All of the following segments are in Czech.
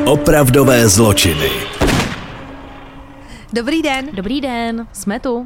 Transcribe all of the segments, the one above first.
Opravdové zločiny. Dobrý den. Dobrý den, jsme tu.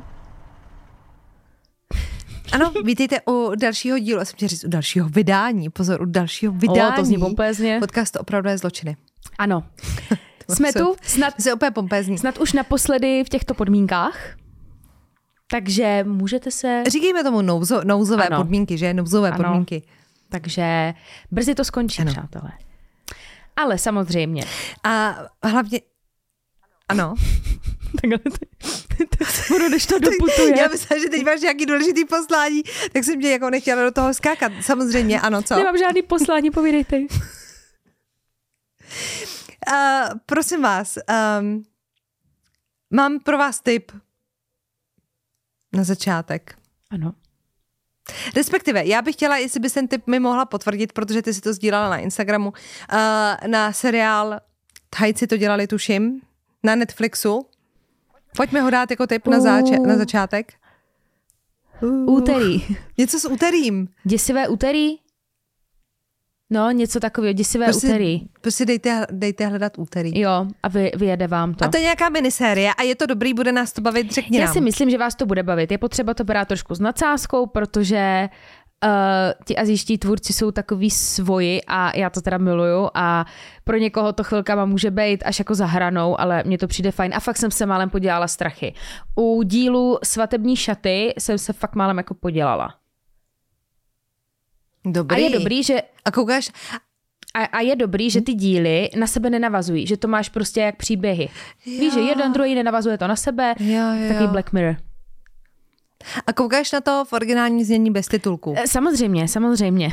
Ano, vítejte u dalšího dílu, já jsem chtěla říct u dalšího vydání, pozor, u dalšího vydání. To zní pompézně. Podcastu Opravdové zločiny. Ano. Jsme tu, snad už naposledy v těchto podmínkách. Takže můžete se... Říkejme tomu nouzové podmínky, že? Nouzové podmínky. Takže brzy to skončí, přátelé. Ale samozřejmě. A hlavně... Ano. Takhle budu, než to doputuje. Já myslím, že teď máš nějaký důležitý poslání, tak jsem tě jako nechtěla do toho skákat. Samozřejmě, ano, co? Nemám žádný poslání, povídejte. Prosím vás, mám pro vás tip na začátek. Ano. Respektive, já bych chtěla, jestli bys ten tip mi mohla potvrdit, protože ty si to sdílala na Instagramu, na seriál Thajci to dělali, tuším, na Netflixu. Pojďme ho dát jako tip na začátek. Úterý. Něco s úterým. Děsivé úterý? No, něco takového, děsivé úterý. Prostě dejte hledat úterý. Jo, a vyjede vám to. A to je nějaká minisérie a je to dobrý, bude nás to bavit, řekni nám. Já si myslím, že vás to bude bavit. Je potřeba to brát trošku s nadsázkou, protože ti asijští tvůrci jsou takový svoji a já to teda miluju a pro někoho to chvilkama může být až jako za hranou, ale mně to přijde fajn a fakt jsem se málem podělala strachy. U dílu Svatební šaty jsem se fakt málem jako podělala. Dobrý. A je dobrý, že... A koukáš... A je dobrý, že ty díly na sebe nenavazují, že to máš prostě jak příběhy. Jo. Víš, že jeden druhý nenavazuje to na sebe, jo. Takový Black Mirror. A koukáš na to v originálním znění bez titulku? Samozřejmě.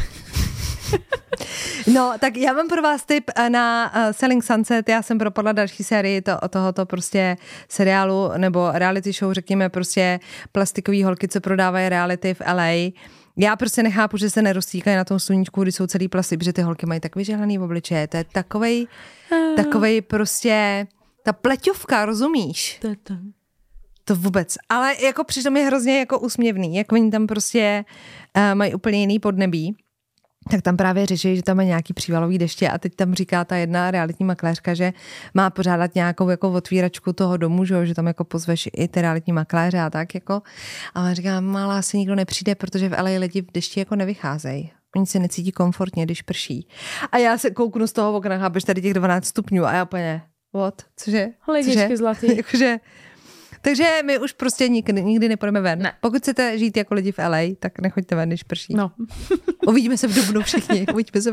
No, tak já mám pro vás tip na Selling Sunset. Já jsem propadla další sérii tohoto prostě seriálu nebo reality show, řekněme prostě plastikový holky, co prodávají reality v LA. Já prostě nechápu, že se neroztíkají na tom sluníčku, když jsou celý plasty, protože ty holky mají tak vyžehlený obličeje. To je takovej prostě ta pleťovka, rozumíš? To vůbec. Ale jako přitom je hrozně jako úsměvný. Jak oni tam prostě mají úplně jiný podnebí, tak tam právě řeší, že tam má nějaký přívalový deště a teď tam říká ta jedna realitní makléřka, že má pořádat nějakou jako otvíračku toho domu, že tam jako pozveš i ty realitní makléře a tak jako. A ona říká, malá, asi nikdo nepřijde, protože v LA lidi v dešti jako nevycházejí. Oni se necítí komfortně, když prší. A já se kouknu z toho okna, chápeš tady těch 12 stupňů a já úplně, cože? Lidičky zlatý. Jakože, takže my už prostě nikdy nepůjdeme ven. Ne. Pokud chcete žít jako lidi v LA, tak nechoďte ven, když prší. No. Uvidíme se v dubnu všichni.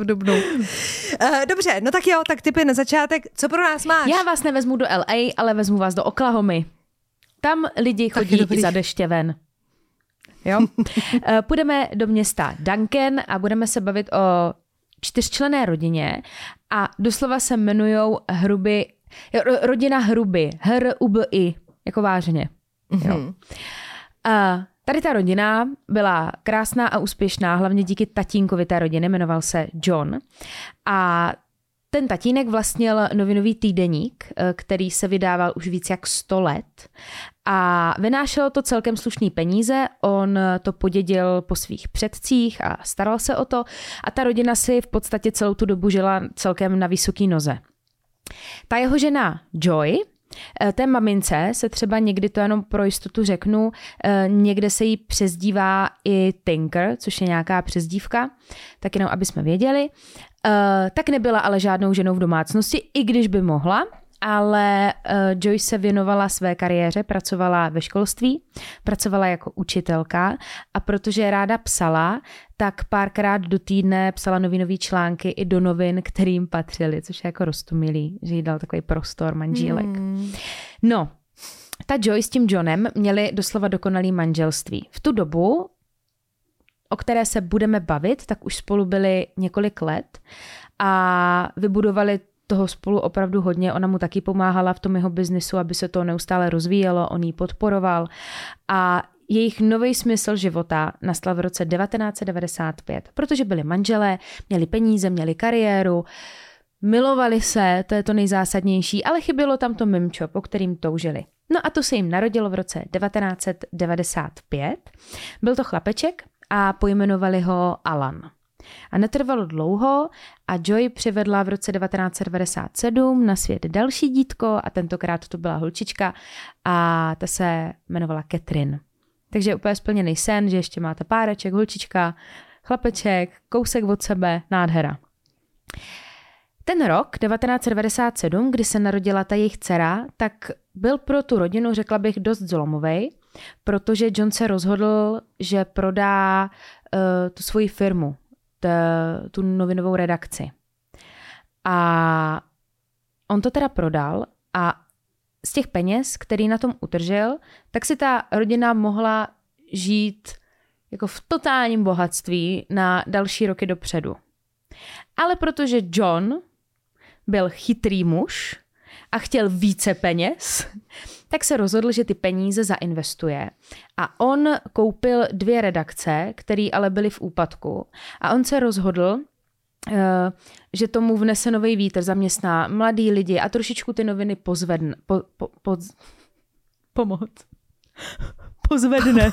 Dobře, no tak jo, tak tipy na začátek. Co pro nás máš? Já vás nevezmu do LA, ale vezmu vás do Oklahomy. Tam lidi chodí i za deště ven. Jo? Půjdeme do města Duncan a budeme se bavit o 4členné rodině a doslova se jmenujou rodina Hruby. H-R-U-B-I. Jako vážně. Jo. Tady ta rodina byla krásná a úspěšná, hlavně díky tatínkovi té rodiny, jmenoval se John. A ten tatínek vlastnil novinový týdeník, který se vydával už víc jak 100 let. A vynášelo to celkem slušný peníze, on to podědil po svých předcích a staral se o to. A ta rodina si v podstatě celou tu dobu žila celkem na vysoký noze. Ta jeho žena Joy, té mamince se třeba někdy, to jenom pro jistotu řeknu, někde se jí přezdívá i Tinker, což je nějaká přezdívka, tak jenom aby jsme věděli. Tak nebyla ale žádnou ženou v domácnosti, i když by mohla, ale Joy se věnovala své kariéře, pracovala ve školství, pracovala jako učitelka a protože ráda psala, tak párkrát do týdne psala novinové články i do novin, kterým patřily, což je jako roztomilý, že jí dal takový prostor manžílek. No, ta Joy s tím Johnem měli doslova dokonalý manželství. V tu dobu, o které se budeme bavit, tak už spolu byli několik let a vybudovali toho spolu opravdu hodně. Ona mu taky pomáhala v tom jeho biznisu, aby se to neustále rozvíjelo, on jí podporoval a jejich nový smysl života nastal v roce 1995, protože byli manželé, měli peníze, měli kariéru, milovali se, to je to nejzásadnější, ale chybělo tam to mimčo, po kterým toužili. No a to se jim narodilo v roce 1995. Byl to chlapeček a pojmenovali ho Alan. A netrvalo dlouho a Joy přivedla v roce 1997 na svět další dítko a tentokrát to byla holčička a ta se jmenovala Catherine. Takže je úplně splněný sen, že ještě máte páreček, holčička, chlapeček, kousek od sebe, nádhera. Ten rok, 1997, kdy se narodila ta jejich dcera, tak byl pro tu rodinu, řekla bych, dost zlomovej, protože John se rozhodl, že prodá tu svoji firmu, tu novinovou redakci. A on to teda prodal a z těch peněz, který na tom utržil, tak si ta rodina mohla žít jako v totálním bohatství na další roky dopředu. Ale protože John byl chytrý muž a chtěl více peněz, tak se rozhodl, že ty peníze zainvestuje. A on koupil 2 redakce, které ale byly v úpadku. A on se rozhodl, že tomu vnese nový vítr, zaměstná mladý lidi a trošičku ty noviny pozvedne. Pozvedne.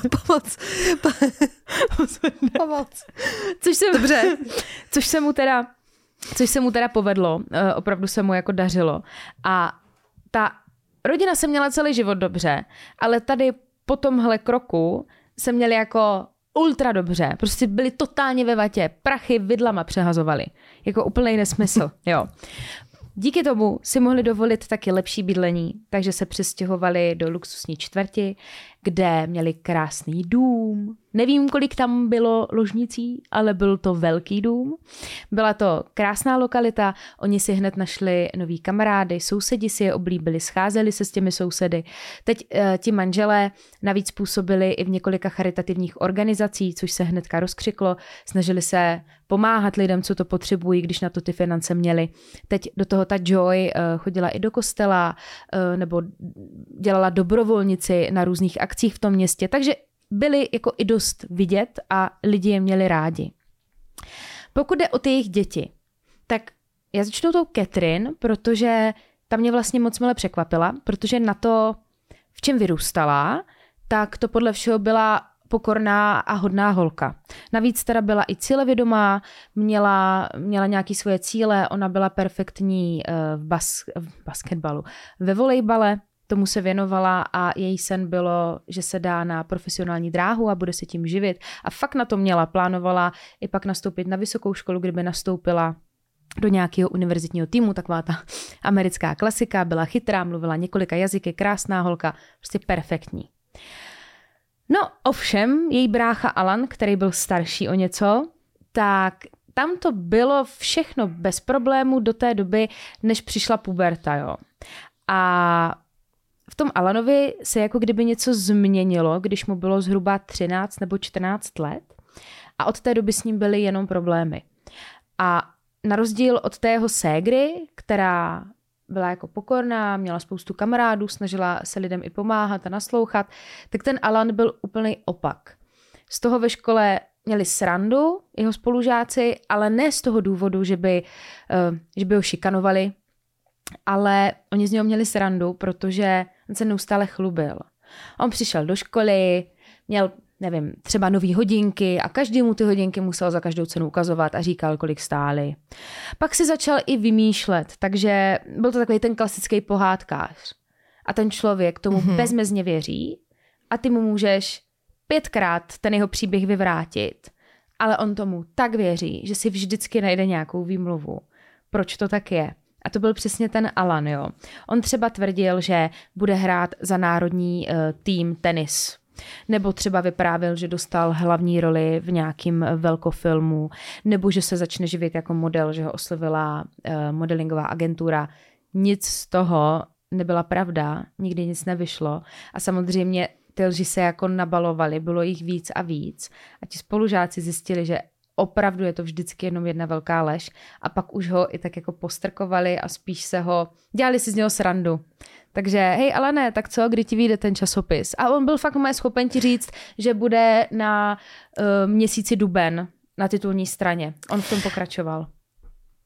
Což se mu teda povedlo, opravdu se mu jako dařilo. A ta rodina se měla celý život dobře, ale tady po tomhle kroku se měli jako ultra dobře. Prostě byli totálně ve vatě, prachy vidlama přehazovali. Jako úplný nesmysl, jo. Díky tomu si mohli dovolit taky lepší bydlení, takže se přestěhovali do luxusní čtvrti, kde měli krásný dům. Nevím, kolik tam bylo ložnicí, ale byl to velký dům. Byla to krásná lokalita, oni si hned našli nový kamarády, sousedi si je oblíbili, scházeli se s těmi sousedy. Teď ti manželé navíc působili i v několika charitativních organizací, což se hnedka rozkřiklo. Snažili se pomáhat lidem, co to potřebují, když na to ty finance měli. Teď do toho ta Joy chodila i do kostela nebo dělala dobrovolnici na různých akcích v tom městě, takže byli jako i dost vidět a lidi je měli rádi. Pokud jde o ty jejich děti, tak já začnu tou Catherine, protože ta mě vlastně moc mile překvapila, protože na to, v čem vyrůstala, tak to podle všeho byla pokorná a hodná holka. Navíc teda byla i cílevědomá, měla nějaké svoje cíle, ona byla perfektní v basketbalu, ve volejbale, tomu se věnovala a její sen bylo, že se dá na profesionální dráhu a bude se tím živit. A fakt na to měla, plánovala i pak nastoupit na vysokou školu, kdyby nastoupila do nějakého univerzitního týmu, taková ta americká klasika, byla chytrá, mluvila několika jazyky, krásná holka, prostě perfektní. No ovšem, její brácha Alan, který byl starší o něco, tak tam to bylo všechno bez problémů do té doby, než přišla puberta, jo. A v tom Alanovi se jako kdyby něco změnilo, když mu bylo zhruba 13 nebo 14 let a od té doby s ním byly jenom problémy. A na rozdíl od té jeho ségry, která byla jako pokorná, měla spoustu kamarádů, snažila se lidem i pomáhat a naslouchat, tak ten Alan byl úplný opak. Z toho ve škole měli srandu jeho spolužáci, ale ne z toho důvodu, že by ho šikanovali, ale oni z něho měli srandu, protože on se neustále chlubil. On přišel do školy, měl, nevím, třeba nový hodinky a každý mu ty hodinky musel za každou cenu ukazovat a říkal, kolik stály. Pak si začal i vymýšlet, takže byl to takový ten klasický pohádkář. A ten člověk tomu bezmezně věří a ty mu můžeš 5krát ten jeho příběh vyvrátit, ale on tomu tak věří, že si vždycky najde nějakou výmluvu. Proč to tak je? A to byl přesně ten Alan, jo. On třeba tvrdil, že bude hrát za národní tým tenis. Nebo třeba vyprávěl, že dostal hlavní roli v nějakém velkofilmu, nebo že se začne živit jako model, že ho oslovila modelingová agentura. Nic z toho nebyla pravda, nikdy nic nevyšlo. A samozřejmě ty lži se jako nabalovaly, bylo jich víc a víc. A ti spolužáci zjistili, že opravdu je to vždycky jenom jedna velká lež a pak už ho i tak jako postrkovali a spíš dělali si z něho srandu. Takže hej Alane, tak co, kdy ti vyjde ten časopis? A on byl fakt schopen ti říct, že bude na měsíci duben na titulní straně. On v tom pokračoval.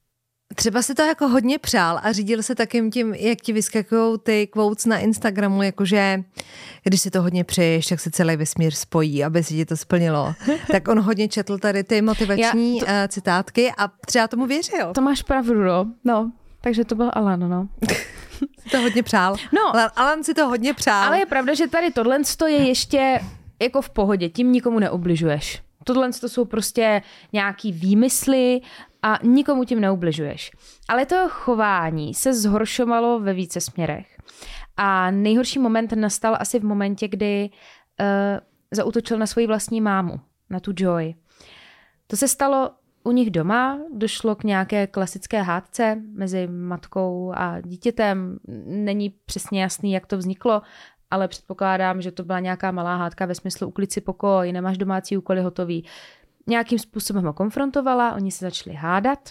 Třeba si to jako hodně přál a řídil se takým tím, jak ti vyskakují ty quotes na Instagramu, jakože když si to hodně přeješ, tak se celý vesmír spojí, aby si ti to splnilo. Tak on hodně četl tady ty motivační citátky a třeba tomu věřil. To máš pravdu, no. Takže to byl Alan, no. Si to hodně přál. No. Alan si to hodně přál. Ale je pravda, že tady tohle je ještě jako v pohodě, tím nikomu neubližuješ. Tohle jsou prostě nějaký výmysly a nikomu tím neubližuješ. Ale to chování se zhoršovalo ve více směrech. A nejhorší moment nastal asi v momentě, kdy zaútočil na svoji vlastní mámu, na tu Joy. To se stalo u nich doma, došlo k nějaké klasické hádce mezi matkou a dítětem. Není přesně jasný, jak to vzniklo, ale předpokládám, že to byla nějaká malá hádka ve smyslu uklid si pokoj, nemáš domácí úkoly hotový. Nějakým způsobem ho konfrontovala, oni se začali hádat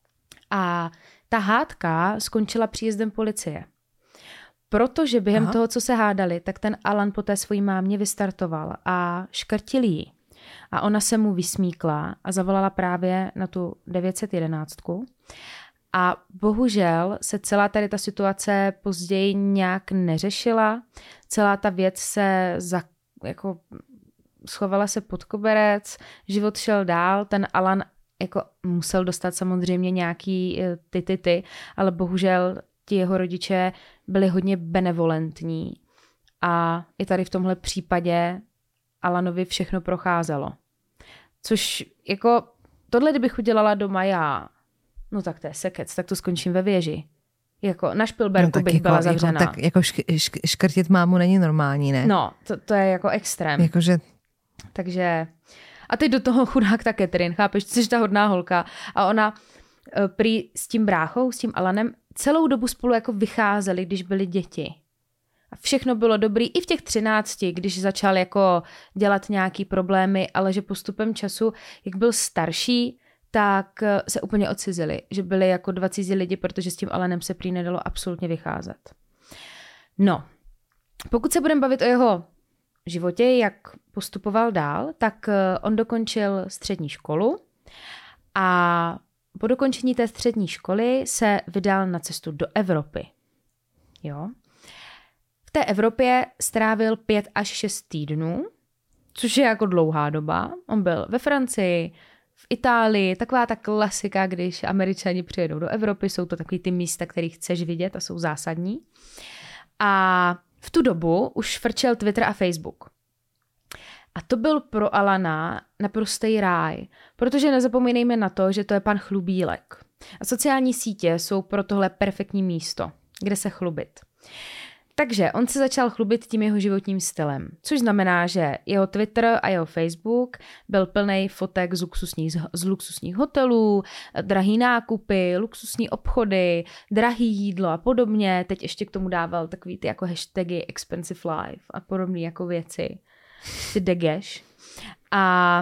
a ta hádka skončila příjezdem policie. Protože během toho, co se hádali, tak ten Alan po té svojí mámě vystartoval a škrtil jí. A ona se mu vysmíkla a zavolala právě na tu 911. A bohužel se celá tady ta situace později nějak neřešila. Celá ta věc se schovala se pod koberec, život šel dál, ten Alan jako musel dostat samozřejmě nějaký ty, ale bohužel ti jeho rodiče byli hodně benevolentní. A i tady v tomhle případě Alanovi všechno procházelo. Což jako tohle, kdybych udělala doma já, no tak to je sekec, tak to skončím ve věži. Jako na Špilberku bych byla zavřená. Tak jako škrtit mámu není normální, ne? No, to je jako extrém. Jakože... Takže... A teď do toho chudák ta Catherine, chápeš, jsi ta hodná holka. A ona prý s tím bráchou, s tím Alanem, celou dobu spolu jako vycházeli, když byli děti. A všechno bylo dobrý i v těch 13, když začal jako dělat nějaký problémy, ale že postupem času, jak byl starší, tak se úplně odcizili, že byli jako 20 lidi, protože s tím Alanem se prý nedalo absolutně vycházet. No, pokud se budeme bavit o jeho životě, jak postupoval dál, tak on dokončil střední školu a po dokončení té střední školy se vydal na cestu do Evropy. Jo. V té Evropě strávil 5 až 6 týdnů, což je jako dlouhá doba. On byl ve Francii, v Itálii, taková ta klasika, když Američani přijedou do Evropy, jsou to takový ty místa, které chceš vidět a jsou zásadní. A v tu dobu už frčel Twitter a Facebook. A to byl pro Alana naprostý ráj, protože nezapomínejme na to, že to je pan chlubílek. A sociální sítě jsou pro tohle perfektní místo, kde se chlubit. Takže on se začal chlubit tím jeho životním stylem, což znamená, že jeho Twitter a jeho Facebook byl plný fotek z luxusních hotelů, drahý nákupy, luxusní obchody, drahý jídlo a podobně. Teď ještě k tomu dával takový ty jako hashtagy expensive life a podobné jako věci. Ty degeš. A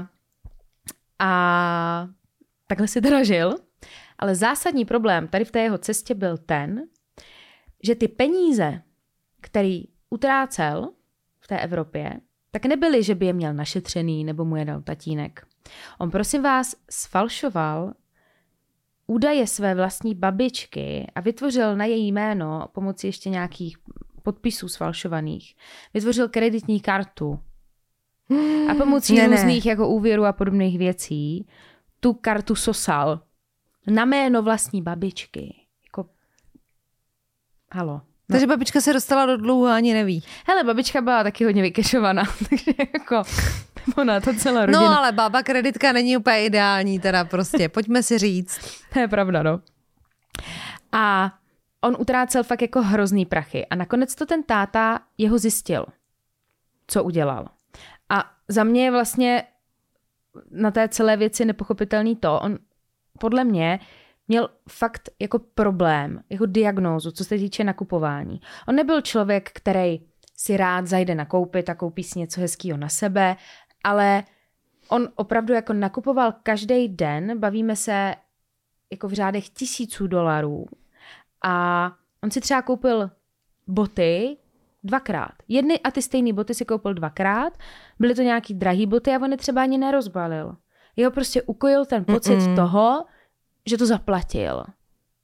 takhle si teda žil. Ale zásadní problém tady v té jeho cestě byl ten, že ty peníze, který utrácel v té Evropě, tak nebyly, že by je měl našetřený nebo mu je dal tatínek. On, prosím vás, sfalšoval údaje své vlastní babičky a vytvořil na její jméno pomocí ještě nějakých podpisů sfalšovaných. Vytvořil kreditní kartu a pomocí různých jako úvěrů a podobných věcí tu kartu sosal na jméno vlastní babičky. Jako... Halo. No. Takže babička se dostala do dluhu a ani neví. Hele, babička byla taky hodně vykešovaná, takže jako ona, to celá rodina. No ale bába kreditka není úplně ideální, teda prostě, pojďme si říct. To je pravda, no. A on utrácel fakt jako hrozný prachy a nakonec to ten táta jeho zjistil, co udělal. A za mě je vlastně na té celé věci nepochopitelný to, on podle mě měl fakt jako problém, jako diagnózu, co se týče nakupování. On nebyl člověk, který si rád zajde nakoupit a koupí si něco hezkýho na sebe, ale on opravdu jako nakupoval každý den, bavíme se jako v řádech $1000 a on si třeba koupil boty 2krát. Jedny a ty stejné boty si koupil 2krát, byly to nějaký drahý boty a on je třeba ani nerozbalil. Jeho prostě ukojil ten pocit toho, že to zaplatil.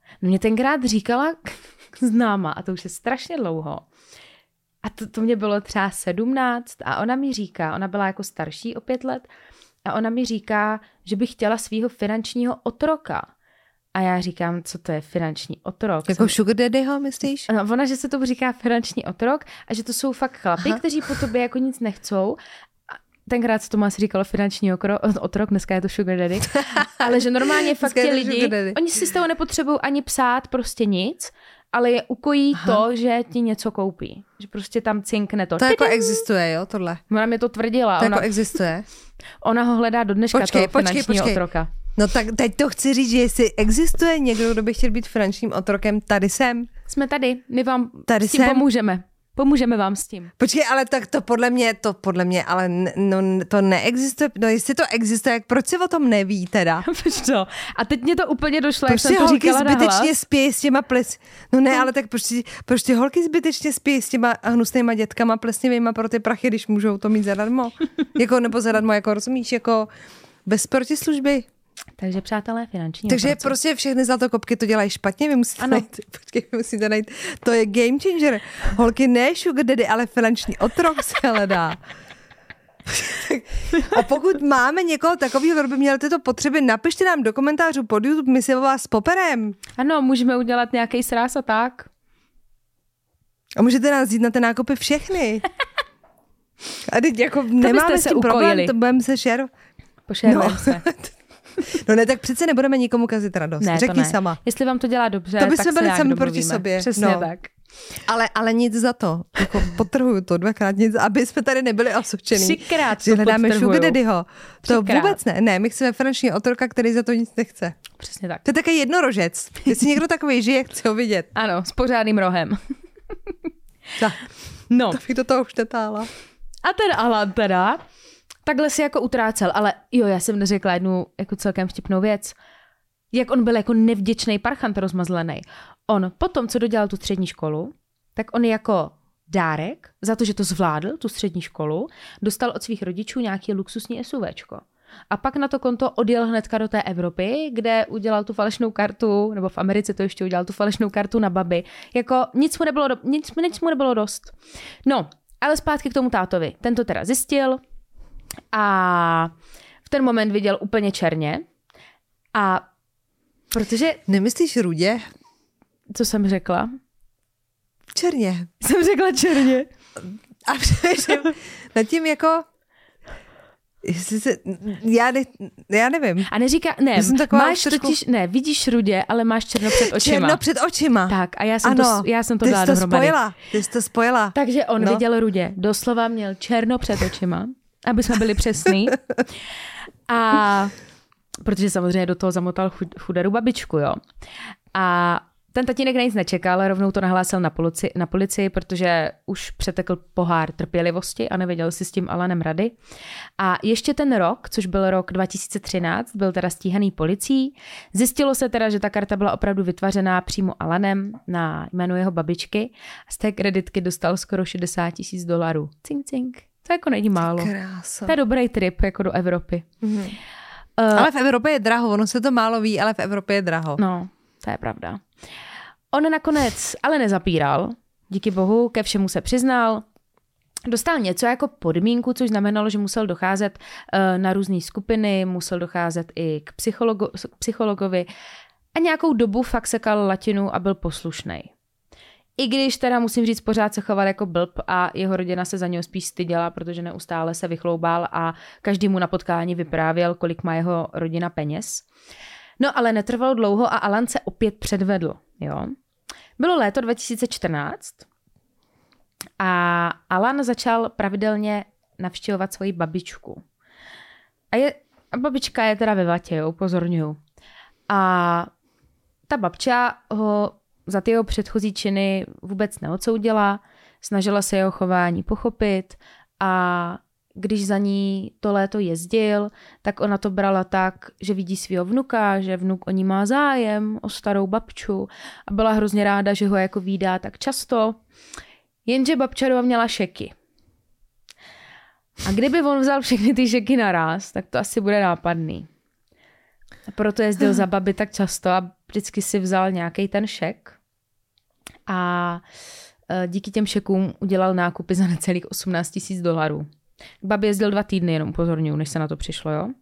Mě tenkrát říkala známa, a to už je strašně dlouho, a to mě bylo třeba 17 a ona mi říká, ona byla jako starší o 5 let, a ona mi říká, že by chtěla svýho finančního otroka. A já říkám, co to je finanční otrok? Jako sugar daddyho, myslíš? No, ona, že se tomu říká finanční otrok a že to jsou fakt chlapi, kteří po tobě jako nic nechcou. Tenkrát se tomu asi říkalo finanční otrok, dneska je to sugar daddy. Ale že normálně fakt ti lidi, oni si z toho nepotřebují ani psát prostě nic, ale je ukojí to, že ti něco koupí. Že prostě tam cinkne to. To jako existuje, jo, tohle? Ona mi to tvrdila. To jako existuje? Ona ho hledá do dneška, toho finančního otroka. No tak teď to chci říct, že jestli existuje někdo, kdo by chtěl být finančním otrokem, tady jsem. Jsme tady, my vám tady s tím pomůžeme. Pomůžeme vám s tím. Počkej, ale tak to podle mě, ale no, to neexistuje. No jestli to existuje, jak proč se o tom neví teda? Co? A teď mě to úplně došlo, proč jak jsem to říkala nahlas. Zbytečně spějí s těma no ne, ale tak proč ty holky zbytečně spějí s těma hnusnýma dětkama plesnivýma pro ty prachy, když můžou to mít zadarmo? Jako, nebo zadarmo, jako rozumíš, jako bez protislužby. Takže přátelé, finanční Takže otroci. prostě všechny zlatokopky to dělají špatně, vy musíte najít, to je game changer. Holky ne sugar daddy, ale finanční otrok se hledá. A pokud máme někoho takového, kdo by měl tyto potřeby, napište nám do komentářů pod YouTube, my si o vás poperem. Ano, můžeme udělat nějaký sráz a tak. A můžete nás jít na ty nákupy všechny. A teď jako nemáme s tím problém, to budeme se Pošerujeme se. No ne, tak přece nebudeme nikomu kazit radost. Ne, řekni sama. Jestli vám to dělá dobře, to by tak jsme byli sami domluvíme. proti sobě. Přesně tak. Ale nic za to. Jako potrhuju to 2krát nic, aby jsme tady nebyli osočení. 3krát že hledáme sugar daddyho. To 3krát. Vůbec ne. Ne, my chceme finanční otroka, který za to nic nechce. Přesně tak. To je takový jednorožec. Jestli někdo takový žije, chci ho vidět. Ano, s pořádným rohem. Tak. No. To bych do toho už netáhla. A ten Alan teda takhle si jako utrácel, ale jo, já jsem neřekla jednu jako celkem vtipnou věc. Jak on byl jako nevděčný parchant rozmazlený. On potom, co dodělal tu střední školu, tak on jako dárek za to, že to zvládl, tu střední školu, dostal od svých rodičů nějaký luxusní SUVčko. A pak na to konto odjel hnedka do té Evropy, kde udělal tu falešnou kartu, nebo v Americe to ještě udělal tu falešnou kartu na babi. Jako nic mu nebylo dost. No, ale zpátky k tomu tátovi. Ten to teda zjistil a v ten moment viděl úplně černě. A protože... Nemyslíš rudě? Co jsem řekla? Černě. Jsem řekla černě. A přemýšlím nad tím jako... Já nevím. A neříká, ne, máš totiž, ne, vidíš rudě, ale máš černo před očima. Černo před očima. Tak a já jsem to dala dohromady. Ty jsi to spojila. Takže on viděl rudě, doslova měl černo před očima, aby jsme byli přesný. A protože samozřejmě do toho zamotal chudarou babičku, jo. A ten tatínek na nic nečekal, rovnou to nahlásil na policii, protože už přetekl pohár trpělivosti a nevěděl si s tím Alanem rady. A ještě ten rok, což byl rok 2013, byl teda stíhaný policií. Zjistilo se teda, že ta karta byla opravdu vytvořená přímo Alanem na jméno jeho babičky. Z té kreditky dostal skoro $60,000. Cink, cink. To jako není málo. Krása. To je dobrý trip jako do Evropy. Mm-hmm. Ale v Evropě je draho, ono se to málo ví, ale v Evropě je draho. No, to je pravda. On nakonec ale nezapíral, díky bohu, ke všemu se přiznal. Dostal něco jako podmínku, což znamenalo, že musel docházet na různé skupiny, musel docházet i k psychologovi a nějakou dobu fakt sekal latinu a byl poslušnej. I když teda musím říct, pořád se choval jako blb a jeho rodina se za něho spíš styděla, protože neustále se vychloubal a každý mu na potkání vyprávěl, kolik má jeho rodina peněz. No ale netrvalo dlouho a Alan se opět předvedl. Jo? Bylo léto 2014 a Alan začal pravidelně navštěvovat svoji babičku. A babička je teda ve vatě, jo, upozorňuju. A ta babča ho za ty jeho předchozí činy vůbec neodsoudila, snažila se jeho chování pochopit a když za ní to léto jezdil, tak ona to brala tak, že vidí svého vnuka, že vnuk o ní má zájem, o starou babču a byla hrozně ráda, že ho jako vídá tak často. Jenže babča měla šeky. A kdyby on vzal všechny ty šeky naraz, tak to asi bude nápadný. A proto jezdil za babi tak často a vždycky si vzal nějaký ten šek a díky těm šekům udělal nákupy za necelých $18,000. K babě jezdil 2 týdny, jenom upozorňuji, než se na to přišlo, jo.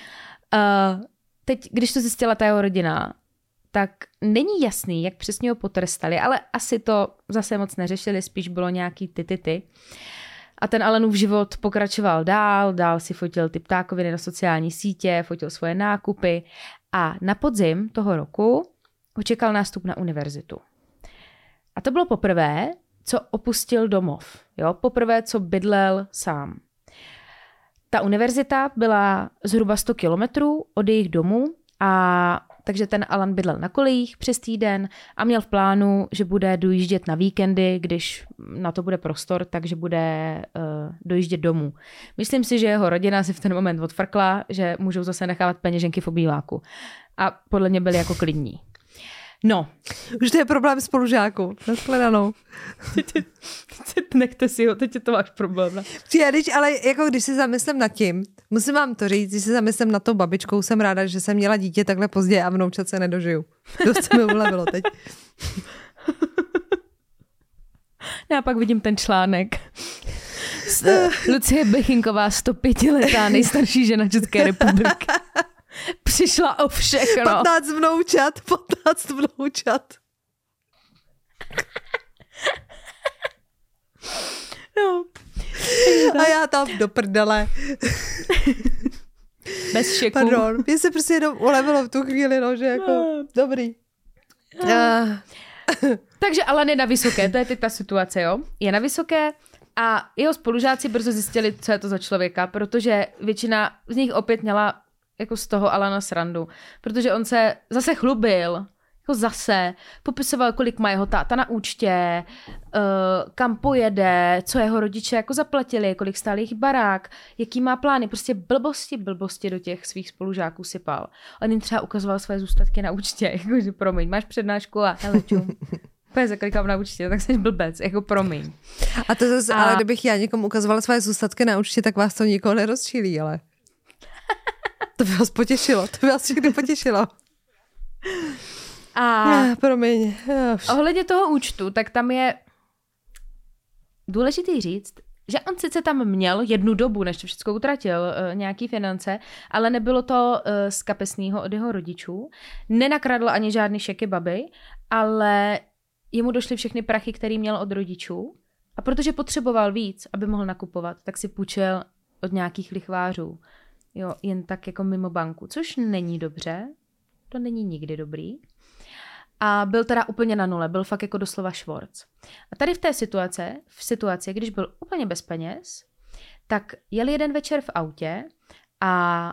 Teď, když to zjistila ta jeho rodina, tak není jasný, jak přesně ho potrestali, ale asi to zase moc neřešili, spíš bylo nějaký ty. A ten Alanův život pokračoval dál si fotil ty ptákoviny na sociální sítě, fotil svoje nákupy a na podzim toho roku ho čekal nástup na univerzitu. A to bylo poprvé, co opustil domov, jo? Poprvé, co bydlel sám. Ta univerzita byla zhruba 100 kilometrů od jejich domu a takže ten Alan bydlel na kolejích přes týden a měl v plánu, že bude dojíždět na víkendy, když na to bude prostor, takže bude dojíždět domů. Myslím si, že jeho rodina si v ten moment odfrkla, že můžou zase nechávat peněženky v obýváku. A podle mě byli jako klidní. No. Už to je problém spolužáků. Nashledanou. Nechte si ho, teď je to váš problém. Ale jako když si zamyslím nad tím, musím vám to říct, když si zamyslím nad tou babičkou, jsem ráda, že jsem měla dítě takhle pozdě a vnoučat se nedožiju. To se mi ulevilo teď. Já pak vidím ten článek. Lucie Bechinková, 105letá, nejstarší žena České republiky. Přišla o všechno. 15 vnoučat. No. A já tam do prdele. Bez šeku. Pardon, mě se prostě jenom ulevilo v tu chvíli, no, že jako dobrý. Takže Alan je na vysoké, to je teď ta situace, jo? Je na vysoké a jeho spolužáci brzo zjistili, co je to za člověka, protože většina z nich opět měla jako z toho Alana srandu, protože on se zase chlubil, jako zase popisoval, kolik má jeho táta na účtě, kam pojede, co jeho rodiče jako zaplatili, kolik stál jejich barák, jaký má plány, prostě blbosti do těch svých spolužáků sypal. On jim třeba ukazoval své zůstatky na účtě, jakože promiň, máš přednášku a hele čum. Úplně zaklikám na účtě, tak jsi blbec, jako promiň. A to zase, ale kdybych já někomu ukazovala své zůstatky na účtě, tak vás to nikoho nerozčílí, ale... To by vás potěšilo, to by vás všechny potěšilo. A promiň. Ohledně toho účtu, tak tam je důležitý říct, že on sice tam měl jednu dobu, než to všechno utratil, nějaký finance, ale nebylo to z kapesního od jeho rodičů. Nenakradl ani žádný šeky baby, ale jemu došly všechny prachy, který měl od rodičů. A protože potřeboval víc, aby mohl nakupovat, tak si půjčil od nějakých lichvářů. Jo, jen tak jako mimo banku, což není dobře. To není nikdy dobrý. A byl teda úplně na nule, byl fakt jako doslova švorc. A tady v té situaci, když byl úplně bez peněz, tak jel jeden večer v autě a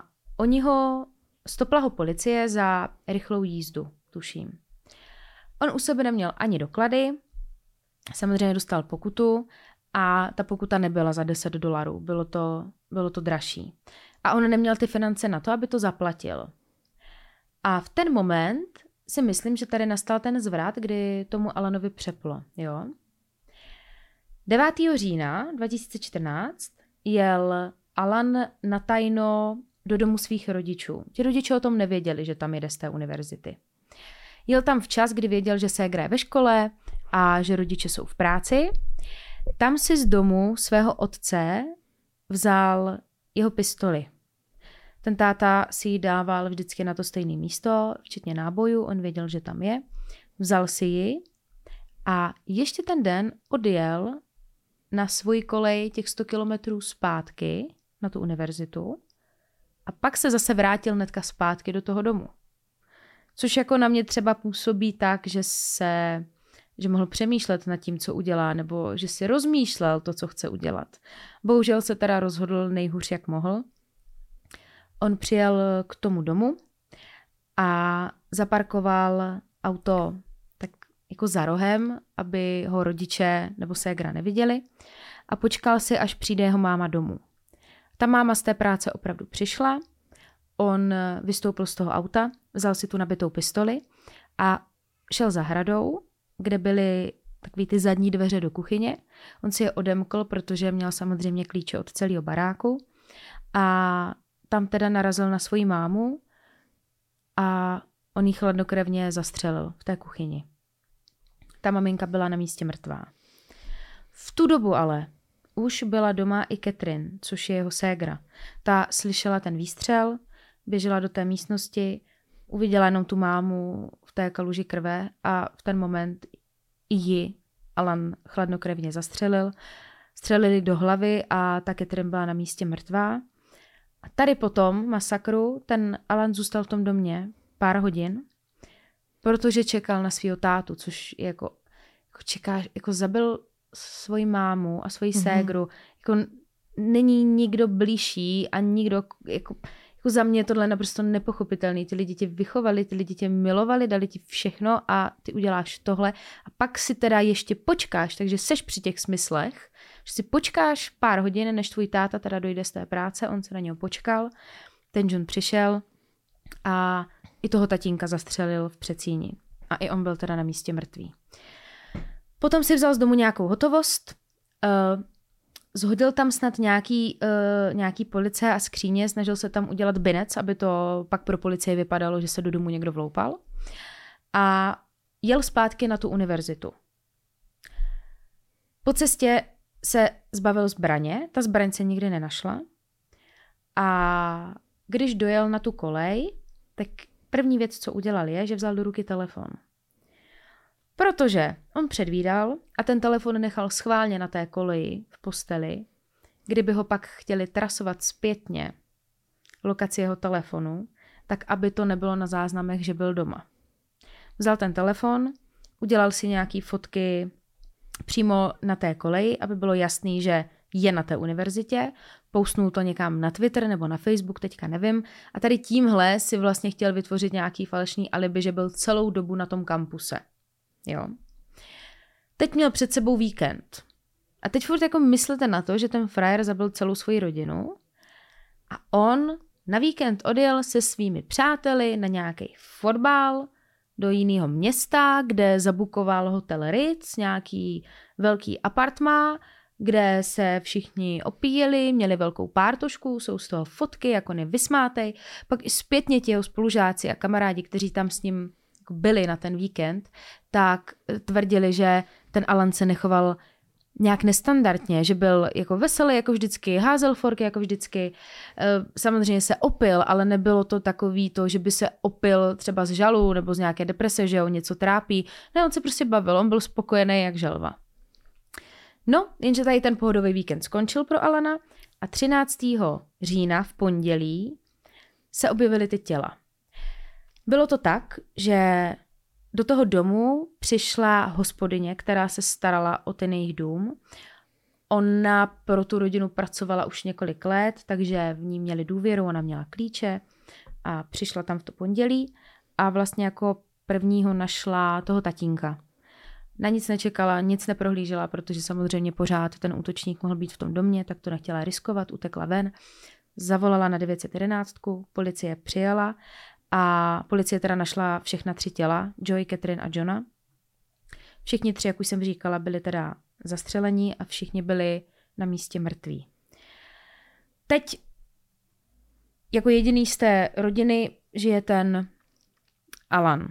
stopla ho policie za rychlou jízdu, tuším. On u sebe neměl ani doklady, samozřejmě dostal pokutu a ta pokuta nebyla za $10, bylo to dražší. A on neměl ty finance na to, aby to zaplatil. A v ten moment si myslím, že tady nastal ten zvrat, kdy tomu Alanovi přeplo. Jo? 9. října 2014 jel Alan natajno do domu svých rodičů. Ti rodiče o tom nevěděli, že tam jede z té univerzity. Jel tam včas, kdy věděl, že ségra je ve škole a že rodiče jsou v práci. Tam si z domu svého otce vzal jeho pistoli. Ten táta si ji dával vždycky na to stejné místo, včetně nábojů, on věděl, že tam je. Vzal si ji a ještě ten den odjel na svoji kolej těch 100 kilometrů zpátky na tu univerzitu a pak se zase vrátil hnedka zpátky do toho domu. Což jako na mě třeba působí tak, že mohl přemýšlet nad tím, co udělá, nebo že si rozmýšlel to, co chce udělat. Bohužel se teda rozhodl nejhůř, jak mohl. On přijel k tomu domu a zaparkoval auto tak jako za rohem, aby ho rodiče nebo ségra neviděli a počkal si, až přijde jeho máma domů. Ta máma z té práce opravdu přišla, on vystoupil z toho auta, vzal si tu nabitou pistoli a šel za hradou, kde byly takový ty zadní dveře do kuchyně. On si je odemkl, protože měl samozřejmě klíče od celého baráku a tam teda narazil na svoji mámu a on jí chladnokrevně zastřelil v té kuchyni. Ta maminka byla na místě mrtvá. V tu dobu ale už byla doma i Catherine, což je jeho ségra. Ta slyšela ten výstřel, běžela do té místnosti, uviděla jenom tu mámu v té kaluži krve a v ten moment i ji Alan chladnokrevně zastřelil. Střelili do hlavy a ta Catherine byla na místě mrtvá. A tady po tom masakru ten Alan zůstal v tom domě pár hodin, protože čekal na svýho tátu, což je jako čekáš, jako zabil svoji mámu a svoji ségru. Jako není nikdo blížší a nikdo, jako za mě je tohle naprosto nepochopitelný. Ty lidi tě vychovali, ty lidi tě milovali, dali ti všechno a ty uděláš tohle a pak si teda ještě počkáš, takže seš při těch smyslech, že si počkáš pár hodin, než tvůj táta teda dojde z té práce, on se na něho počkal, ten John přišel a i toho tatínka zastřelil v předsíni a i on byl teda na místě mrtvý. Potom si vzal z domu nějakou hotovost, zhodil tam snad nějaký police a skříně, snažil se tam udělat binec, aby to pak pro policii vypadalo, že se do domu někdo vloupal. A jel zpátky na tu univerzitu. Po cestě se zbavil zbraně, ta zbraň se nikdy nenašla. A když dojel na tu kolej, tak první věc, co udělal, je, že vzal do ruky telefon. Protože on předvídal a ten telefon nechal schválně na té koleji v posteli, kdyby ho pak chtěli trasovat zpětně lokaci jeho telefonu, tak aby to nebylo na záznamech, že byl doma. Vzal ten telefon, udělal si nějaký fotky přímo na té koleji, aby bylo jasný, že je na té univerzitě, postnul to někam na Twitter nebo na Facebook, teďka nevím, a tady tímhle si vlastně chtěl vytvořit nějaký falešný alibi, že byl celou dobu na tom kampuse. Jo. Teď měl před sebou víkend. A teď furt jako myslete na to, že ten frajer zabil celou svoji rodinu a on na víkend odjel se svými přáteli na nějaký fotbal do jiného města, kde zabukoval hotel Ritz, nějaký velký apartmá, kde se všichni opíjeli, měli velkou pártošku, jsou z toho fotky, jako nevysmátej. Pak i zpětně ti jeho spolužáci a kamarádi, kteří tam s ním byli na ten víkend, tak tvrdili, že ten Alan se nechoval nějak nestandardně, že byl jako veselý jako vždycky, házel forky jako vždycky, samozřejmě se opil, ale nebylo to takový to, že by se opil třeba z žalu nebo z nějaké deprese, že ho něco trápí. Ne, on se prostě bavil, on byl spokojený jak želva. No, jenže tady ten pohodový víkend skončil pro Alana a 13. října v pondělí se objevily ty těla. Bylo to tak, že do toho domu přišla hospodyně, která se starala o ten jejich dům. Ona pro tu rodinu pracovala už několik let, takže v ní měli důvěru, ona měla klíče a přišla tam v to pondělí a vlastně jako prvního našla toho tatínka. Na nic nečekala, nic neprohlížela, protože samozřejmě pořád ten útočník mohl být v tom domě, tak to nechtěla riskovat, utekla ven. Zavolala na 911, policie přijela a policie teda našla všechna 3 těla, Joy, Catherine a Johna. Všichni 3, jak už jsem říkala, byli teda zastřelení a všichni byli na místě mrtví. Teď jako jediný z té rodiny žije ten Alan,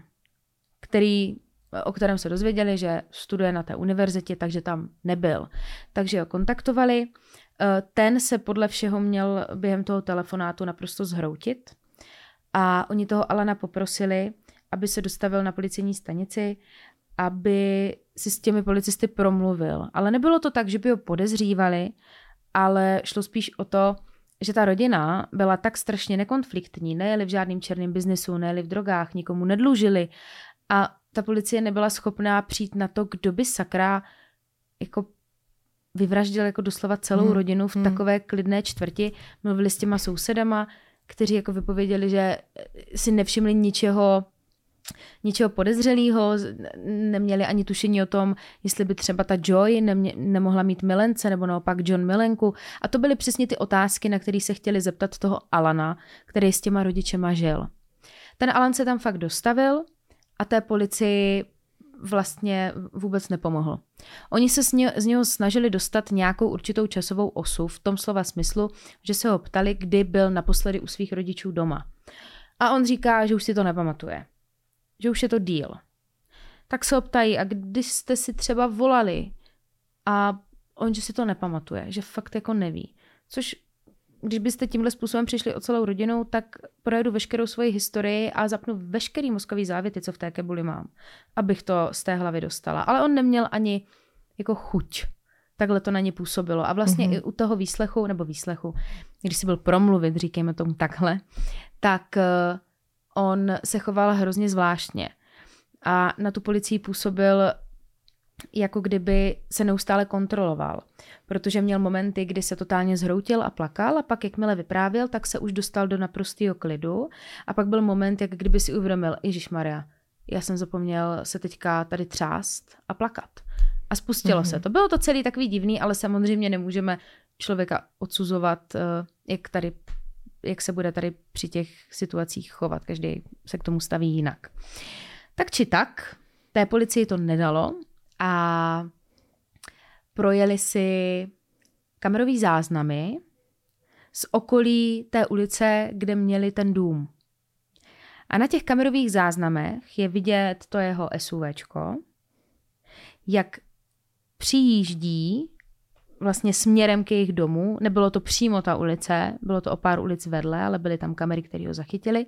o kterém se dozvěděli, že studuje na té univerzitě, takže tam nebyl. Takže ho kontaktovali. Ten se podle všeho měl během toho telefonátu naprosto zhroutit a oni toho Alana poprosili, aby se dostavil na policejní stanici, aby si s těmi policisty promluvil. Ale nebylo to tak, že by ho podezřívali, ale šlo spíš o to, že ta rodina byla tak strašně nekonfliktní, nejeli v žádným černým biznesu, nejeli v drogách, nikomu nedlužili a ta policie nebyla schopná přijít na to, kdo by sakra jako vyvraždil jako doslova celou rodinu v takové klidné čtvrti. Mluvili s těma sousedama, kteří jako vypověděli, že si nevšimli ničeho podezřelého, neměli ani tušení o tom, jestli by třeba ta Joy nemohla mít milence, nebo naopak John milenku. A to byly přesně ty otázky, na které se chtěli zeptat toho Alana, který s těma rodičema žil. Ten Alan se tam fakt dostavil a té policii vlastně vůbec nepomohl. Oni se z něho snažili dostat nějakou určitou časovou osu v tom slova smyslu, že se ho ptali, kdy byl naposledy u svých rodičů doma. A on říká, že už si to nepamatuje. že už je to díl. Tak se ho ptají, a když jste si třeba volali a on, že si to nepamatuje, že fakt jako neví. Což když byste tímhle způsobem přišli o celou rodinu, tak projedu veškerou svoji historii a zapnu veškerý mozkový závěty, co v té kebuli mám, abych to z té hlavy dostala. Ale on neměl ani jako chuť. Takhle to na ně působilo. A vlastně i u toho výslechu, když si byl promluvit, říkejme tomu takhle, tak on se choval hrozně zvláštně. A na tu policii působil, jako kdyby se neustále kontroloval. Protože měl momenty, kdy se totálně zhroutil a plakal, a pak jakmile vyprávěl, tak se už dostal do naprostého klidu. A pak byl moment, jak kdyby si uvědomil, Ježišmarja, já jsem zapomněl se teďka tady třást a plakat. A spustilo se to. Bylo to celý takový divný, ale samozřejmě nemůžeme člověka odsuzovat, jak se bude tady při těch situacích chovat. Každý se k tomu staví jinak. Tak či tak, té policii to nedalo a projeli si kamerový záznamy z okolí té ulice, kde měli ten dům. A na těch kamerových záznamech je vidět to jeho SUVčko, jak přijíždí vlastně směrem k jejich domu. Nebylo to přímo ta ulice, bylo to o pár ulic vedle, ale byly tam kamery, které ho zachytily.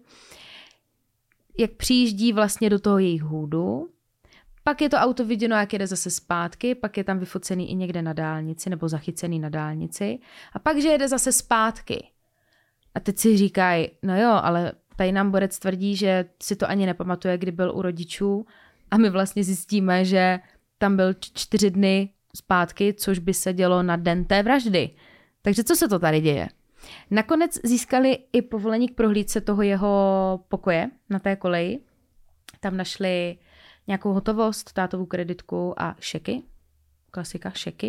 Jak přijíždí vlastně do toho jejich hůdu. Pak je to auto viděno, jak jede zase zpátky, pak je tam vyfocený i někde na dálnici nebo zachycený na dálnici. A pak, že jede zase zpátky. A teď si říkají, no jo, ale tady nám borec tvrdí, že si to ani nepamatuje, kdy byl u rodičů, a my vlastně zjistíme, že tam byl 4 dny zpátky, což by se dělo na den té vraždy. Takže co se to tady děje? Nakonec získali i povolení k prohlídce toho jeho pokoje na té koleji. Tam našli nějakou hotovost, tátovu kreditku a šeky. Klasika, šeky.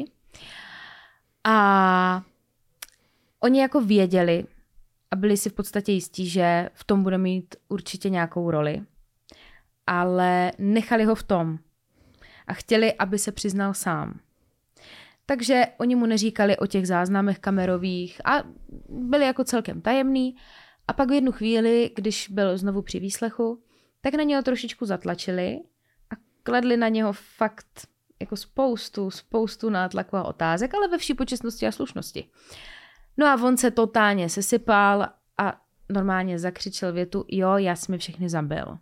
A oni jako věděli a byli si v podstatě jistí, že v tom bude mít určitě nějakou roli. Ale nechali ho v tom. A chtěli, aby se přiznal sám. Takže oni mu neříkali o těch záznamech kamerových a byli jako celkem tajemný. A pak v jednu chvíli, když byl znovu při výslechu, tak na něho trošičku zatlačili a kladli na něho fakt jako spoustu nátlaku a otázek, ale ve vší počestnosti a slušnosti. No a on se totálně sesypal a normálně zakřičel větu, jo, já jsem je všechny zabil.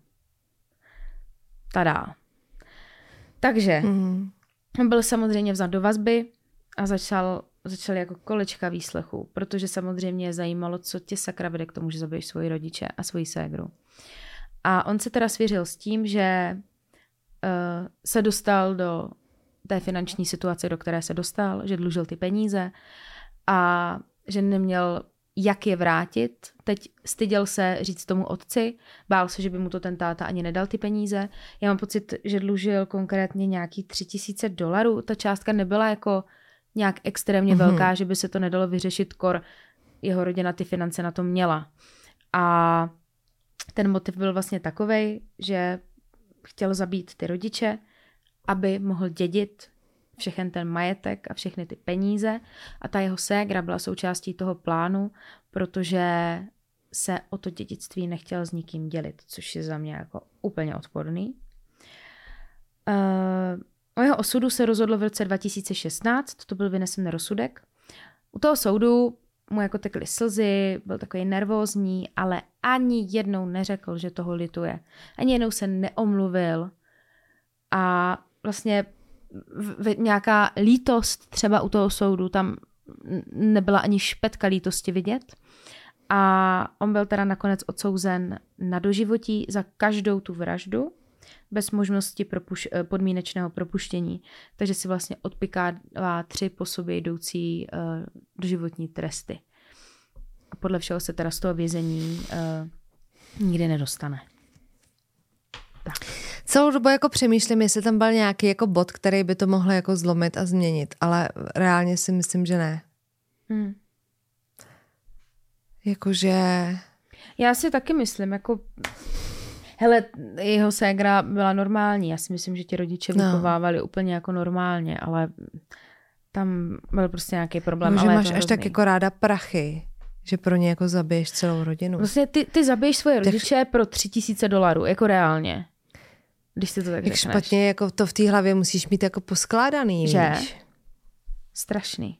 Tada. Takže byl samozřejmě vzat do vazby a začal jako kolečka výslechu, protože samozřejmě je zajímalo, co tě sakra vede k tomu, že zabiješ svoji rodiče a svoji ségru. A on se teda svěřil s tím, že se dostal do té finanční situace, do které se dostal, že dlužil ty peníze a že neměl jak je vrátit. Teď styděl se říct tomu otci, bál se, že by mu to ten táta ani nedal ty peníze. Já mám pocit, že dlužil konkrétně nějaký $3,000. Ta částka nebyla jako nějak extrémně velká, že by se to nedalo vyřešit, kor jeho rodina ty finance na to měla. A ten motiv byl vlastně takovej, že chtěl zabít ty rodiče, aby mohl dědit všechen ten majetek a všechny ty peníze. A ta jeho ségra byla součástí toho plánu, protože se o to dědictví nechtěl s nikým dělit, což je za mě jako úplně odporný. O jeho osudu se rozhodlo v roce 2016, to byl vynesen rozsudek. U toho soudu mu jako tekly slzy, byl takový nervózní, ale ani jednou neřekl, že toho lituje. Ani jednou se neomluvil. A vlastně nějaká lítost třeba u toho soudu, tam nebyla ani špetka lítosti vidět. A on byl teda nakonec odsouzen na doživotí za každou tu vraždu, bez možnosti podmínečného propuštění. Takže si vlastně odpykává 3 po sobě jdoucí doživotní tresty. A podle všeho se teda z toho vězení nikdy nedostane. Tak. Celou dobu jako přemýšlím, jestli tam byl nějaký jako bod, který by to mohl jako zlomit a změnit, ale reálně si myslím, že ne. Jakože... Já si taky myslím, jako... Hele, jeho ségra byla normální. Já si myslím, že ti rodiče vychovávali úplně jako normálně, ale tam byl prostě nějaký problém. Že máš až tak jako ráda prachy, že pro ně jako zabiješ celou rodinu. Vlastně ty zabiješ svoje rodiče pro $3,000, jako reálně. když si to tak Jak řekneš. špatně, jako to v té hlavě musíš mít jako poskládaný, Že? víš? Strašný.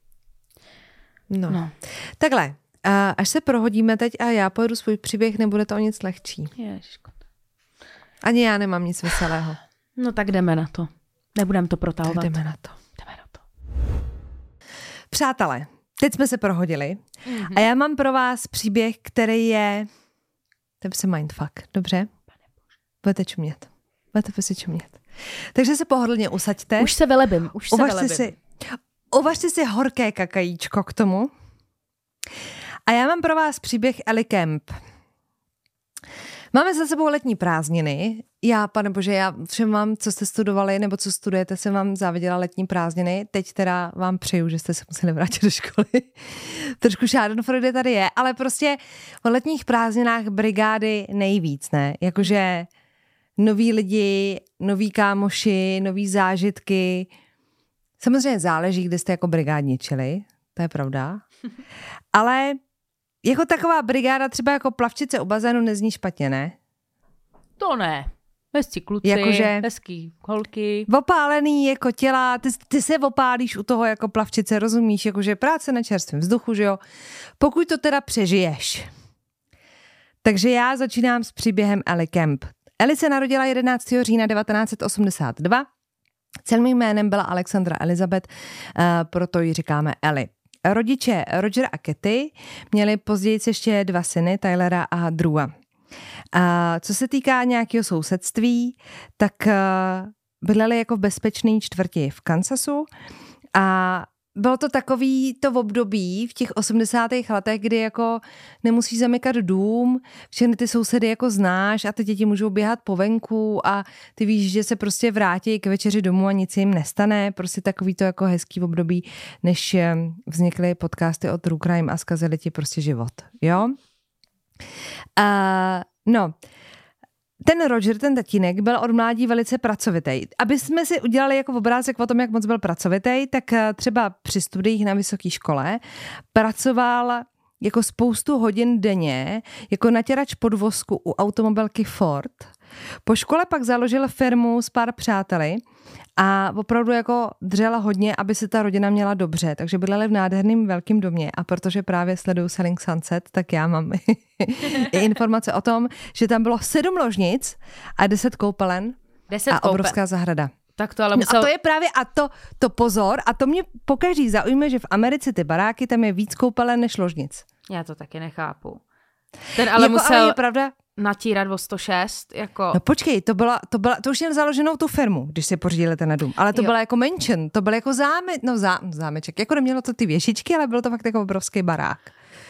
No. Takhle, až se prohodíme teď a já pojedu svůj příběh, nebude to o nic lehčí. Ježiško. Ani já nemám nic veselého. No tak jdeme na to. Nebudeme to protahovat. Jdeme na to. Jdeme na to. Přátelé, teď jsme se prohodili a já mám pro vás příběh, který je... To je mindfuck, dobře? Budete čumět. Budete prostě čumět. Takže se pohodlně usaďte. Už se velebím. Uvažte si horké kakajíčko k tomu. A já mám pro vás příběh Ellie Kemp. Máme za sebou letní prázdniny. Já, panebože, já všem vám, co jste studovali nebo co studujete, jsem vám záviděla letní prázdniny. Teď teda vám přeju, že jste se museli vrátit do školy. Trošku schadenfreude tady je, ale prostě o letních prázdninách brigády nejvíc, ne? Jakože noví lidi, noví kámoši, noví zážitky. Samozřejmě záleží, kde jste jako brigádničili, to je pravda. Ale jako taková brigáda, třeba jako plavčice u bazénu, nezní špatně, ne? To ne. Hezcí kluci, hezký holky. Opálený jako těla, ty se opálíš u toho jako plavčice, rozumíš? Jakože práce na čerstvém vzduchu, že jo? Pokud to teda přežiješ. Takže já začínám s příběhem Ellie Kemp. Ellie se narodila 11. října 1982. Celým jménem byla Alexandra Elizabeth, proto ji říkáme Ellie. Rodiče Roger a Katy měli později ještě 2 syny, Tylera a Drewa. A co se týká nějakého sousedství, tak bydleli jako v bezpečné čtvrti v Kansasu a bylo to takový to období v těch 80. letech, kdy jako nemusíš zamykat dům, všechny ty sousedy jako znáš a ty děti můžou běhat po venku a ty víš, že se prostě vrátí k večeři domů a nic jim nestane. Prostě takový to jako hezký období, než vznikly podcasty o True Crime a zkazili ti prostě život, jo? No, ten Roger, ten tatínek, byl od mládí velice pracovitý. Aby jsme si udělali jako obrázek o tom, jak moc byl pracovitý, tak třeba při studiích na vysoké škole pracoval jako spoustu hodin denně jako natěrač podvozku u automobilky Ford. Po škole pak založil firmu s pár přáteli a opravdu jako dřela hodně, aby se ta rodina měla dobře, takže bydleli v nádherném velkém domě a protože právě sleduju Selling Sunset, tak já mám i informace o tom, že tam bylo 7 ložnic a 10 koupelen a obrovská zahrada. Tak to ale musel... A to je právě, to pozor, a to mě pokaždý zaujme, že v Americe ty baráky, tam je víc koupelen než ložnic. Já to taky nechápu. Ten ale jako, musel... Ale je pravda, natírat o 106, jako... No počkej, to už měl založenou tu firmu, když si pořídili ten dům, ale to byla jako mansion, to byl jako zámeček, jako nemělo to ty věšičky, ale bylo to fakt jako obrovský barák.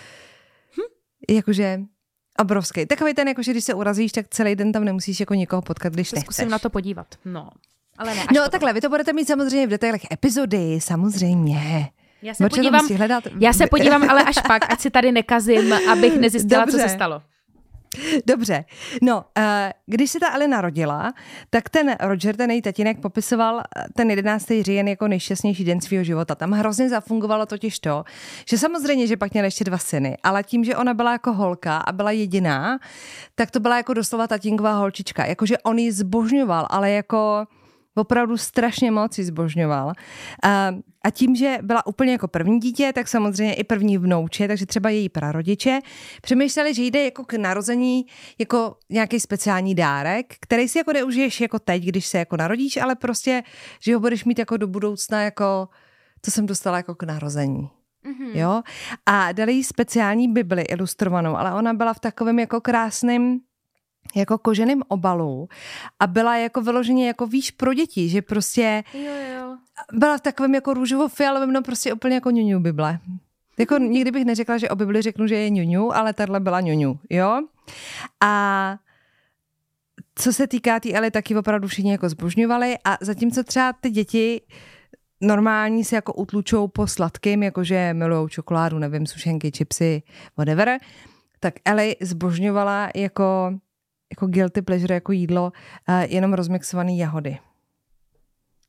Jakože obrovský. Takový ten, jakože když se urazíš, tak celý den tam nemusíš jako nikoho potkat, když nechceš. Zkusím na to podívat, no. Ale ne, no takhle, vy to budete mít samozřejmě v detailech epizody, samozřejmě. Já se podívám, ale až pak, ať si tady nekazím, abych nezjistila, co se stalo. Dobře. No, když se ta Ellie narodila, tak ten Roger, ten její tatínek, popisoval ten 11. říjen jako nejšťastnější den svého života. Tam hrozně zafungovalo totiž to, že samozřejmě, že pak měla ještě 2 syny, ale tím, že ona byla jako holka a byla jediná, tak to byla jako doslova tatínková holčička. Jakože on ji zbožňoval, ale jako opravdu strašně moc ji zbožňoval. A tím, že byla úplně jako první dítě, tak samozřejmě i první vnouče, takže třeba její prarodiče přemýšleli, že jde jako k narození jako nějaký speciální dárek, který si jako neužiješ jako teď, když se jako narodíš, ale prostě, že ho budeš mít jako do budoucna, jako to jsem dostala jako k narození. Mm-hmm. Jo? A dali jí speciální bibli ilustrovanou, ale ona byla v takovém jako krásném jako koženým obalu a byla jako vyloženě jako víš pro děti, že prostě byla v takovém jako růžovo-fialovém, no prostě úplně jako ňuňu Bible. Jako nikdy bych neřekla, že o Bibli řeknu, že je ňuňu, ale tahle byla ňuňu, jo? A co se týká té Ellie, taky opravdu všichni jako zbožňovali a zatímco třeba ty děti normální se jako utlučou po sladkým, jakože milujou čokoládu, nevím, sušenky, chipsy, whatever, tak Ellie zbožňovala jako guilty pleasure, jako jídlo, jenom rozmixované jahody.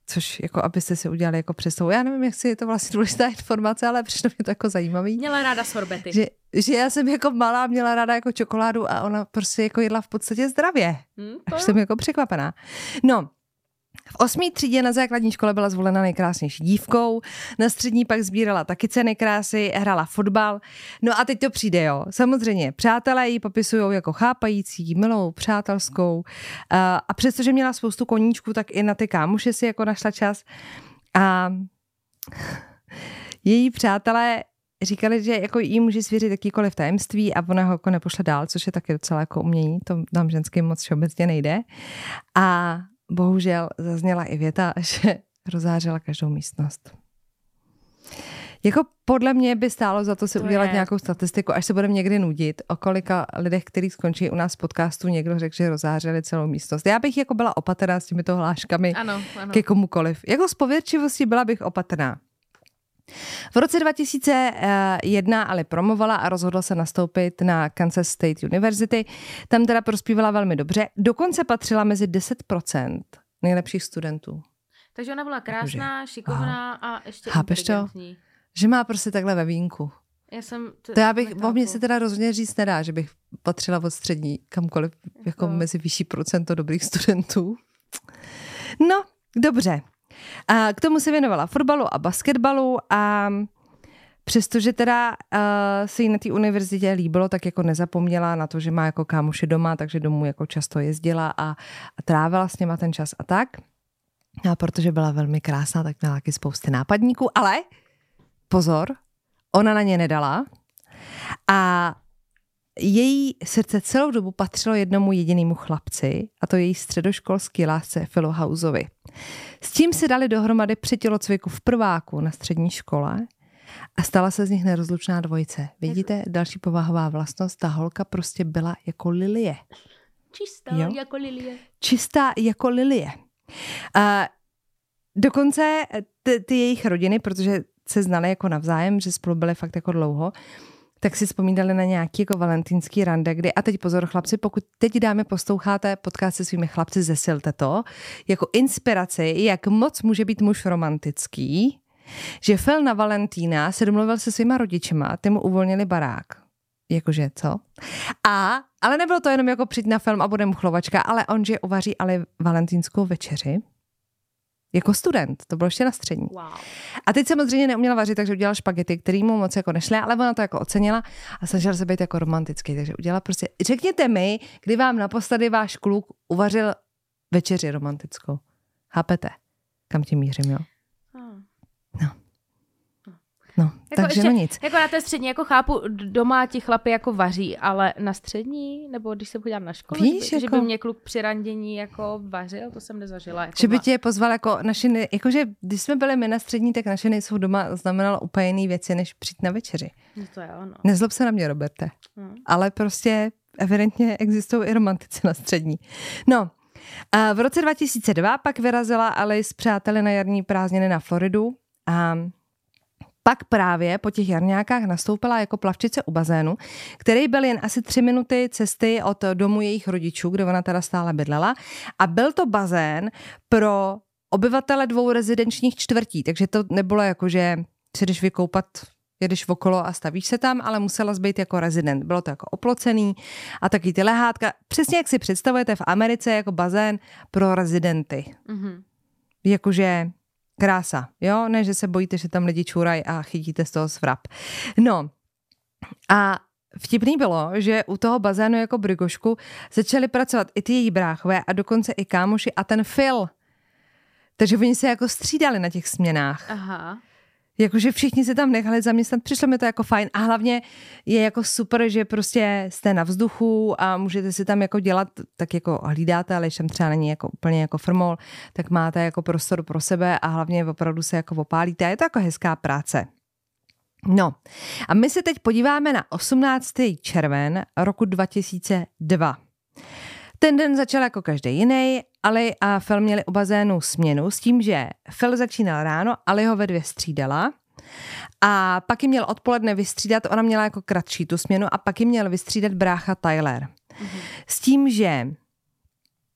což jako abyste si udělali jako představu. Já nevím, jak si je to vlastně důležitá informace, ale přišlo mě to jako zajímavý. Měla ráda sorbety. Že já jsem jako malá měla ráda jako čokoládu a ona prostě jako jedla v podstatě zdravě. Až jsem jako překvapená. No, v 8. třídě na základní škole byla zvolena nejkrásnější dívkou, na střední pak sbírala taky ceny krásy, hrála fotbal. No a teď to přijde, jo. Samozřejmě, přátelé ji popisují jako chápající, milou, přátelskou a přestože měla spoustu koníčků, tak i na ty kámoše si jako našla čas. A její přátelé říkali, že jako jí může svěřit jakýkoliv tajemství a ona ho jako nepošle dál, což je taky docela jako umění, to tam ženským moc všeobecně nejde. A bohužel zazněla i věta, že rozářila každou místnost. Jako podle mě by stálo za to si udělat nějakou statistiku, až se budeme někdy nudit, o kolika lidech, kteří skončí u nás v podcastu, někdo řekl, že rozářili celou místnost. Já bych jako byla opatrná s těmito hláškami ke komukoliv. Jako z pověrčivosti byla bych opatrná. V roce 2001 ale promovala a rozhodla se nastoupit na Kansas State University. Tam teda prospívala velmi dobře. Dokonce patřila mezi 10% nejlepších studentů. Takže ona byla krásná, šikovná a ještě chápeš inteligentní. To? Že má prostě takhle ve vínku. To já bych, o mě se teda rozhodně říct nedá, že bych patřila od střední kamkoliv jako mezi vyšší procento dobrých studentů. No, dobře. A k tomu se věnovala fotbalu a basketbalu a přestože teda se jí na té univerzitě líbilo, tak jako nezapomněla na to, že má jako kámoše doma, takže domů jako často jezdila a trávila s něma ten čas a tak. A protože byla velmi krásná, tak měla taky spousty nápadníků, ale pozor, ona na ně nedala a její srdce celou dobu patřilo jednomu jedinému chlapci, a to její středoškolský lásce Philu Houseovi. S tím se dali dohromady při tělocviku v prváku na střední škole a stala se z nich nerozlučná dvojice. Vidíte, další povahová vlastnost, ta holka prostě byla jako lilie. Čistá jako lilie. Čistá jako lilie. A dokonce ty jejich rodiny, protože se znali jako navzájem, že spolu byli fakt jako dlouho, tak si vzpomínali na nějaký jako valentýnský rande, kdy, a teď pozor chlapci, pokud teď dáme posloucháte podcast se svými chlapci, zesilte to, jako inspiraci, jak moc může být muž romantický, že Phil na Valentína se domluvil se svýma rodičema, ty mu uvolnili barák. Jakože, co? Ale nebylo to jenom jako přijít na film a bude muchlovačka, ale on, že uvaří ale valentínskou večeři. Jako student, to bylo ještě na střední. Wow. A teď samozřejmě neuměla vařit, takže udělala špagety, který mu moc jako nešly, ale ona to jako ocenila a snažila se být jako romantický, takže udělala prostě, řekněte mi, kdy vám naposledy váš kluk uvařil večeři romantickou. Chápete? Kam tím mířím, jo? No, jako takže ještě, no nic. Jako na té střední, jako chápu, doma ti chlapi jako vaří, ale na střední, nebo když se podívám na školu, víš, že by mě kluk při randění jako vařil, to jsem nezažila. Jako že by tě pozval jako naše, jakože když jsme byli my na střední, tak naše nejsou doma znamenalo úplně jiný věci, než přijít na večeři. No to je ono. Nezlob se na mě, Roberte. Ale prostě evidentně existují i romantici na střední. No, a v roce 2002 pak vyrazila Alice s přáteli na jarní prázdniny na Floridu a pak právě po těch jarňákách nastoupila jako plavčice u bazénu, který byl jen asi 3 minuty cesty od domu jejich rodičů, kde ona teda stále bydlela. A byl to bazén pro obyvatele 2 rezidenčních čtvrtí, takže to nebylo jako, že si jdeš vykoupat, jedeš okolo a stavíš se tam, ale musela být jako rezident. Bylo to jako oplocený a taky ty lehátka. Přesně jak si představujete v Americe jako bazén pro rezidenty. Mm-hmm. Jakože krása, jo? Ne, že se bojíte, že tam lidi čůrají a chytíte z toho svrap. No a vtipný bylo, že u toho bazénu jako Brigošku začali pracovat i ty její bráchové a dokonce i kámoši a ten Phil. Takže oni se jako střídali na těch směnách. Aha. Jakože všichni se tam nechali zaměstnat, přišlo mi to jako fajn a hlavně je jako super, že prostě jste na vzduchu a můžete si tam jako dělat, tak jako hlídáte, ale když tam třeba není jako úplně jako frmol, tak máte jako prostor pro sebe a hlavně opravdu se jako opálíte a je to jako hezká práce. No a my se teď podíváme na 18. červen roku 2002. Ten den začal jako každý jiný, Ali a Phil měli u bazénu směnu s tím, že Phil začínal ráno, Ali ho ve 2 střídala a pak ji měl odpoledne vystřídat, ona měla jako kratší tu směnu a pak ji měl vystřídat brácha Tyler. Mm-hmm. S tím, že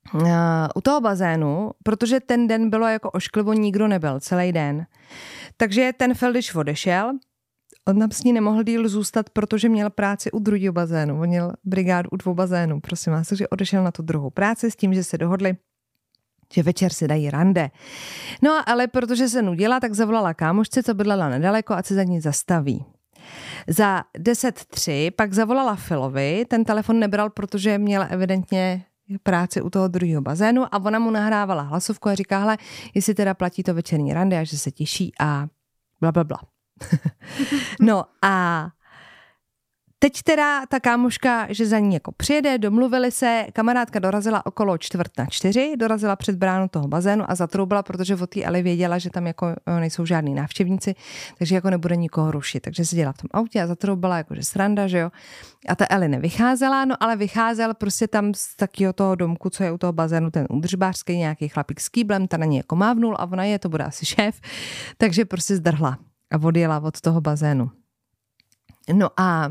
u toho bazénu, protože ten den bylo jako ošklivo, nikdo nebyl celý den. Takže ten Feldiš odešel, on tam s ní nemohl díl zůstat, protože měl práci u druhého bazénu. On měl brigádu u 2 bazénů, prosím vás, takže odešel na tu druhou práci s tím, že se dohodli, že večer si dají rande. No ale protože se nudila, tak zavolala kámošce, co bydlela nedaleko, a se za ní zastaví. Za 10:03 pak zavolala Philovi, ten telefon nebral, protože měl evidentně práci u toho druhého bazénu, a ona mu nahrávala hlasovku a říká, hele, jestli teda platí to večerní rande a že se těší a blablabla. No a teď teda ta kámoška, že za ní jako přijede, domluvili se, kamarádka dorazila okolo 3:45, dorazila před bránu toho bazénu a zatroubila, protože od té Eli věděla, že tam jako nejsou žádný návštěvníci, takže jako nebude nikoho rušit. Takže seděla v tom autě a zatroubila, jakože sranda, že jo. A ta Eli nevycházela, no ale vycházel prostě tam z takého toho domku, co je u toho bazénu, ten údržbářský, nějaký chlapík s kýblem, ta na ní jako mávnul a ona to bude asi šéf, takže prostě zdrhla a odjela od toho bazénu. No a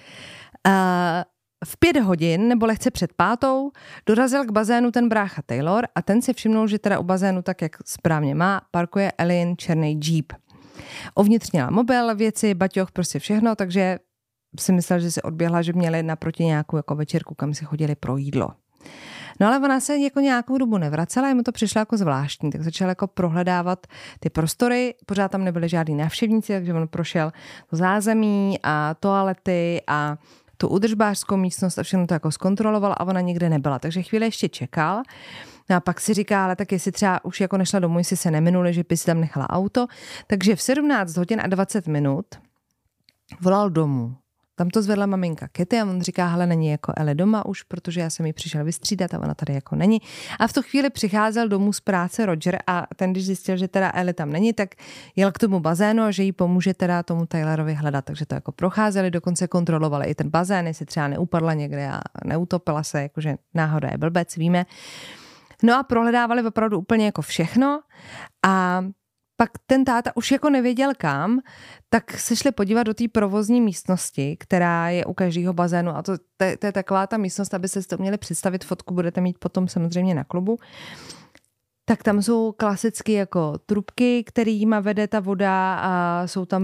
v 5 hodin, nebo lehce před 5, dorazil k bazénu ten brácha Taylor a ten si všimnul, že teda u bazénu, tak jak správně má, parkuje Elin černý Jeep. Uvnitř měla mobil, věci, baťoch, prostě všechno, takže si myslel, že si odběhla, že měli naproti nějakou jako večerku, kam si chodili pro jídlo. No ale ona se jako nějakou dobu nevracela, jemu to přišlo jako zvláštní, tak začal jako prohledávat ty prostory, pořád tam nebyly žádný návštěvníci, takže on prošel to zázemí a toalety a tu údržbářskou místnost a všechno to jako zkontroloval a ona nikde nebyla, takže chvíli ještě čekal. No a pak si říká, ale tak jestli třeba už jako nešla domů, jestli se neminuli, že by si tam nechala auto, takže v 17 hodin a 20 minut volal domů. Tam to zvedla maminka Kitty a on říká, hele, není jako Eli doma už, protože já jsem ji přišel vystřídat a ona tady jako není. A v tu chvíli přicházel domů z práce Roger a ten, když zjistil, že teda Eli tam není, tak jel k tomu bazénu a že jí pomůže teda tomu Taylorovi hledat. Takže to jako procházeli, dokonce kontrolovali i ten bazén, jestli třeba neupadla někde a neutopila se, jakože náhoda je blbec, víme. No a prohledávali opravdu úplně jako všechno a pak ten táta už jako nevěděl kam, tak se šli podívat do té provozní místnosti, která je u každého bazénu a to je taková ta místnost, aby se to měli představit, fotku budete mít potom samozřejmě na klubu. Tak tam jsou klasicky jako trubky, kterýma vede ta voda a jsou tam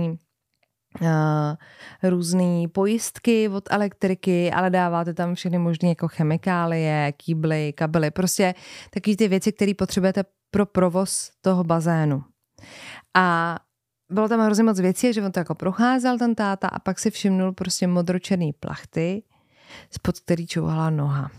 různý pojistky od elektriky, ale dáváte tam všechny možné jako chemikálie, kýbly, kabely, prostě taky ty věci, které potřebujete pro provoz toho bazénu. A bylo tam hrozně moc věcí, že on to jako procházel ten táta a pak si všimnul prostě modročerný plachty, spod který čouhala noha.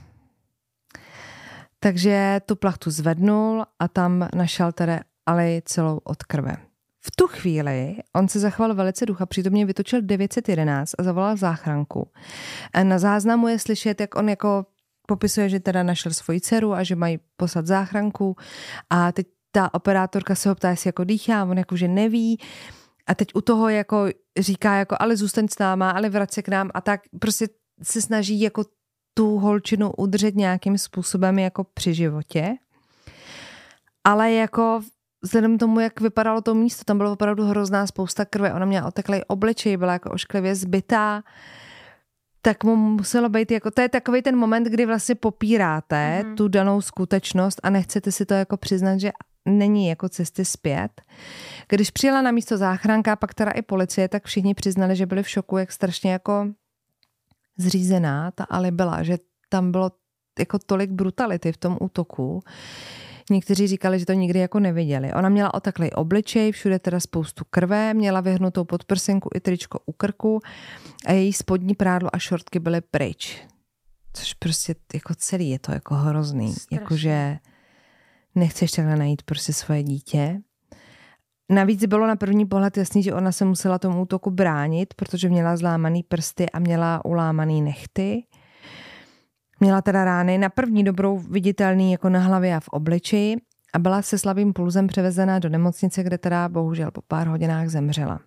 Takže tu plachtu zvednul a tam našel tedy Eli celou od krve. V tu chvíli on se zachoval velice ducha, přítomně vytočil 911 a zavolal záchranku. Na záznamu je slyšet, jak on jako popisuje, že teda našel svoji dceru a že mají poslat záchranku a teď ta operátorka se ho ptá, jestli jako dýchá, on jakože neví a teď u toho jako říká jako ale zůstaň s náma, ale vrať se k nám a tak prostě se snaží jako tu holčinu udržet nějakým způsobem jako při životě. Ale jako vzhledem tomu, jak vypadalo to místo, tam bylo opravdu hrozná spousta krve, ona měla oteklej obličej, byla jako ošklivě zbytá, tak mu muselo být jako, to je takový ten moment, kdy vlastně popíráte tu danou skutečnost a nechcete si to jako přiznat, že není jako cesty zpět. Když přijela na místo záchranka, pak teda i policie, tak všichni přiznali, že byli v šoku, jak strašně jako zřízená ta Ali byla, že tam bylo jako tolik brutality v tom útoku. Někteří říkali, že to nikdy jako neviděli. Ona měla otaklej obličej, všude teda spoustu krve, měla vyhnutou podprsenku i tričko u krku a její spodní prádlo a šortky byly pryč. Což prostě jako celý je to jako hrozný. Jakože nechceš takhle najít prostě svoje dítě. Navíc bylo na první pohled jasný, že ona se musela tomu útoku bránit, protože měla zlámaný prsty a měla ulámaný nehty. Měla teda rány na první dobrou viditelný jako na hlavě a v obličeji a byla se slabým pulzem převezená do nemocnice, kde teda bohužel po pár hodinách zemřela.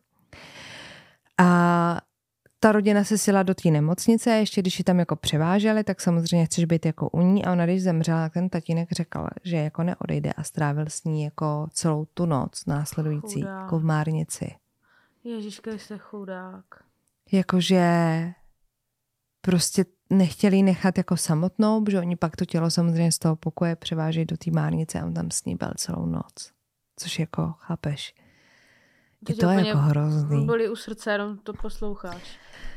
A ta rodina se sjela do té nemocnice a ještě když ji tam jako převáželi, tak samozřejmě chceš být jako u ní a ona když zemřela, ten tatínek řekl, že jako neodejde a strávil s ní jako celou tu noc následující jako v Márnici. Ježiška, jste chudák. Jakože prostě nechtěli nechat jako samotnou, protože oni pak to tělo samozřejmě z toho pokoje převážejí do té márnice a on tam s ní byl celou noc. Což jako, chápeš, je to jako hrozný. Byli u srdce, jenom to posloucháš.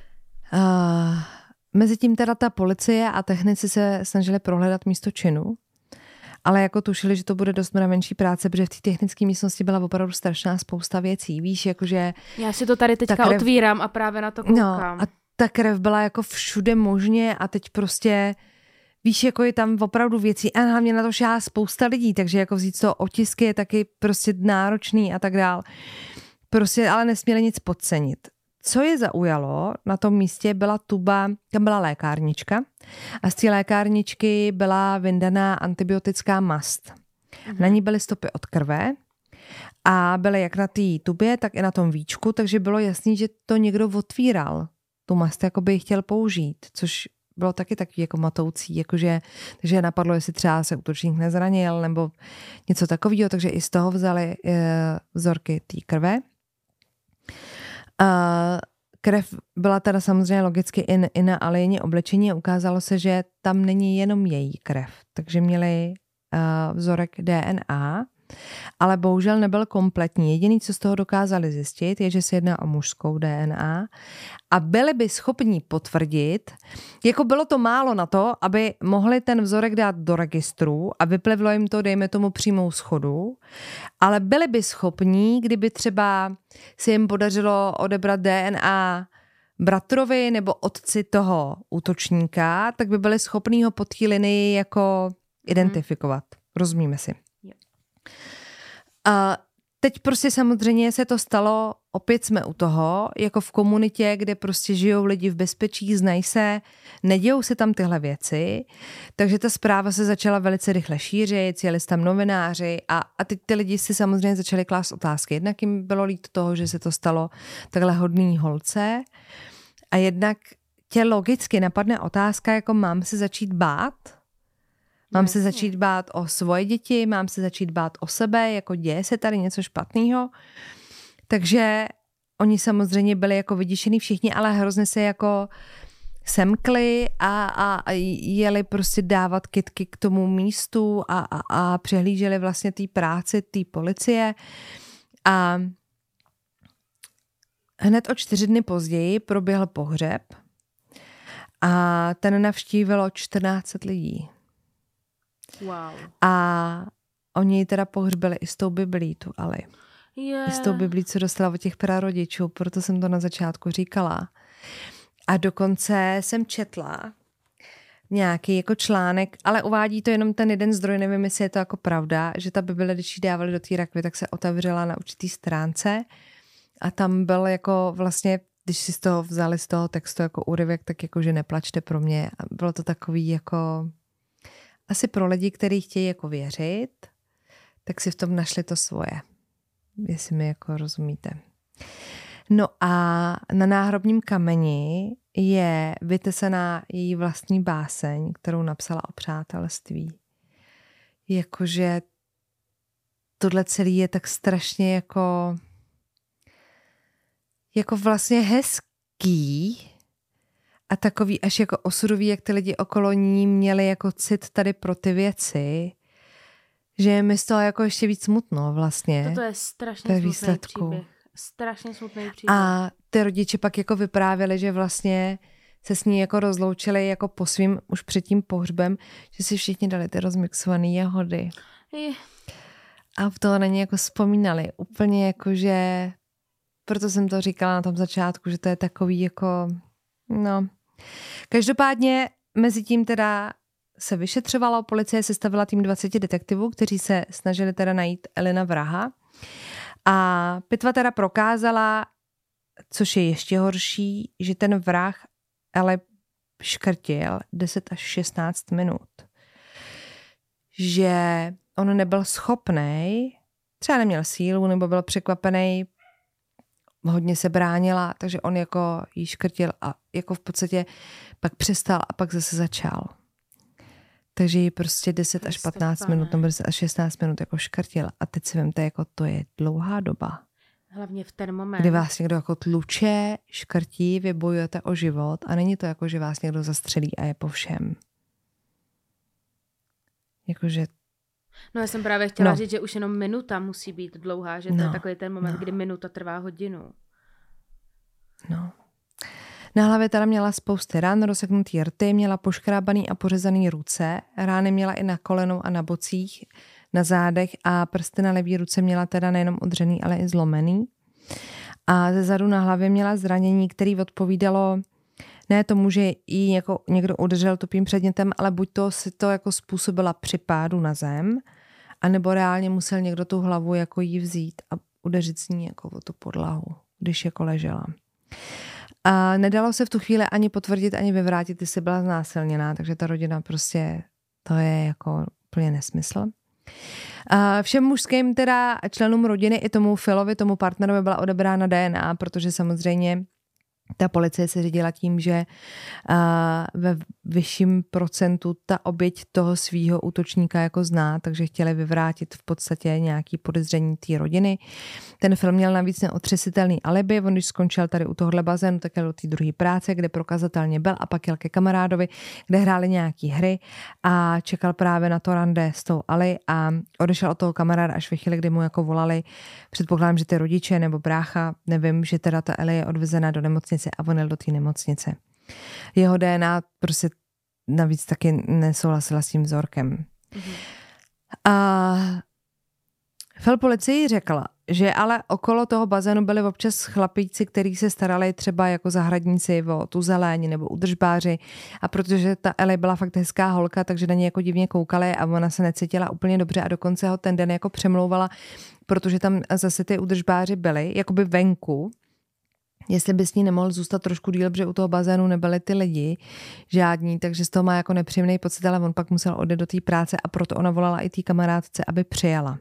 Mezitím teda ta policie a technici se snažili prohledat místo činu, ale jako tušili, že to bude dost menší práce, protože v té technické místnosti byla opravdu strašná spousta věcí. Víš, jakože... Já si to tady teďka otvírám a právě na to koukám. No, a ta krev byla jako všude možně a teď prostě, víš, jako je tam opravdu věcí a hlavně na to šáhá spousta lidí, takže jako vzít to otisky je taky prostě náročný a tak dál. Prostě ale nesměli nic podcenit. Co je zaujalo, na tom místě byla tuba, tam byla lékárnička a z té lékárničky byla vyndaná antibiotická mast. Na ní byly stopy od krve a byly jak na té tubě, tak i na tom víčku, takže bylo jasný, že to někdo otvíral. Tu mast jakoby ji chtěl použít, což bylo taky takový jako matoucí, jakože, takže napadlo, jestli třeba se útočník nezranil nebo něco takového, takže i z toho vzali vzorky té krve. Krev byla teda samozřejmě logicky i na Alijině oblečení a ukázalo se, že tam není jenom její krev, takže měli vzorek DNA, ale bohužel nebyl kompletní. Jediný, co z toho dokázali zjistit, je, že se jedná o mužskou DNA a byli by schopni potvrdit, jako bylo to málo na to, aby mohli ten vzorek dát do registru a vyplivlo jim to, dejme tomu, přímou schodu, ale byli by schopni, kdyby třeba se jim podařilo odebrat DNA bratrovi nebo otci toho útočníka, tak by byli schopní ho po té linii jako identifikovat. Rozumíme si. A teď prostě samozřejmě se to stalo, opět jsme u toho, jako v komunitě, kde prostě žijou lidi v bezpečí, znají se, nedějou se tam tyhle věci, takže ta zpráva se začala velice rychle šířit, jeli tam novináři a teď ty lidi si samozřejmě začali klást otázky. Jednak jim bylo líto toho, že se to stalo takhle hodný holce a jednak tě logicky napadne otázka, jako mám se začít bát? Mám se začít bát o svoje děti, mám se začít bát o sebe, jako děje se tady něco špatného. Takže oni samozřejmě byli jako vyděšený všichni, ale hrozně se jako semkli a jeli prostě dávat kytky k tomu místu a přehlíželi vlastně té práci, té policie. A hned o 4 dny později proběhl pohřeb a ten navštívilo 14 lidí. Wow. A oni ji teda pohřbili i s tou Biblí, tu Ali. I s tou Biblí, co dostala od těch prarodičů, proto jsem to na začátku říkala. A dokonce jsem četla nějaký jako článek, ale uvádí to jenom ten jeden zdroj, nevím, jestli je to jako pravda, že ta Bible, když ji dávali do té rakvy, tak se otevřela na určitý stránce a tam byl jako vlastně, když si z toho vzali z toho textu jako úryvek, tak jako, že neplačte pro mě. A bylo to takový jako asi pro lidi, kteří chtějí jako věřit, tak si v tom našli to svoje. Jestli mi jako rozumíte. No a na náhrobním kameni je vytesaná její vlastní báseň, kterou napsala o přátelství. Jakože tohle celý je tak strašně jako vlastně hezký a takový až jako osudový, jak ty lidi okolo ní měli jako cit tady pro ty věci, že je mi z toho jako ještě víc smutno vlastně. Toto je strašně smutný příběh. Strašně smutný příběh. A ty rodiče pak jako vyprávěli, že vlastně se s ní jako rozloučili jako po svým už před tím pohřbem, že si všichni dali ty rozmixované jahody. A v toho na ně jako vzpomínali. Úplně jako, že proto jsem to říkala na tom začátku, že to je takový jako no. Každopádně mezi tím teda se vyšetřovalo, policie sestavila tým 20 detektivů, kteří se snažili teda najít Elina vraha. A pitva teda prokázala, což je ještě horší, že ten vrah ale škrtil 10 až 16 minut. Že on nebyl schopnej, třeba neměl sílu, nebo byl překvapený, hodně se bránila, takže on jako jí škrtil a jako v podstatě pak přestal a pak zase začal. Takže ji prostě 10 až 15 minut, nebo 10 až 16 minut jako škrtil. A teď si vemte, jako to je dlouhá doba. Hlavně v ten moment. Kdy vás někdo jako tluče, škrtí, vy bojujete o život a není to jako, že vás někdo zastřelí a je po všem. Jakože... No já jsem právě chtěla říct, že už jenom minuta musí být dlouhá, že to je takový ten moment, kdy minuta trvá hodinu. No. Na hlavě teda měla spousty ran, rozseknutý rty, měla poškrábaný a pořezaný ruce, rány měla i na kolenou a na bocích, na zádech a prsty na levý ruce měla teda nejenom odřený, ale i zlomený. A ze zadu na hlavě měla zranění, který odpovídalo ne tomu, že jí jako někdo udeřil tupým předmětem, ale buď to si to jako způsobila při pádu na zem, anebo reálně musel někdo tu hlavu jako jí vzít a udeřit s ní jako o tu podlahu, když jako ležela. A nedalo se v tu chvíli ani potvrdit, ani vyvrátit, jestli byla znásilněná, takže ta rodina prostě, to je jako úplně nesmysl. A všem mužským teda členům rodiny i tomu Philovi, tomu partnerovi byla odebrána DNA, protože samozřejmě ta policie se řídila tím, že ve vyšším procentu ta oběť toho svýho útočníka jako zná, takže chtěli vyvrátit v podstatě nějaký podezření té rodiny. Ten film měl navíc neotřesitelný alibi, on když skončil tady u tohohle bazénu, tak jel do té druhé práce, kde prokazatelně byl a pak jel ke kamarádovi, kde hráli nějaký hry a čekal právě na to rande s tou Ali a odešel od toho kamaráda až ve chvíli, kdy mu jako volali, předpokládám, že ty rodiče nebo brácha, nevím, že teda ta Ali je odvezena do nemocnice a on jel do té nemocnice. Jeho DNA prostě navíc taky nesouhlasila s tím vzorkem. A Phil policii řekla, že ale okolo toho bazénu byli občas chlapíci, kteří se starali třeba jako zahradníci o tu zeleň nebo údržbáři a protože ta Ellie byla fakt hezká holka, takže na ně jako divně koukali a ona se necítila úplně dobře a dokonce ho ten den jako přemlouvala, protože tam zase ty údržbáři byli jakoby venku, jestli by s ní nemohl zůstat trošku díl, protože u toho bazénu nebyli ty lidi žádní, takže z toho má jako nepříjemný pocit, ale on pak musel odejít do té práce a proto ona volala i té kamarádce, aby přijela.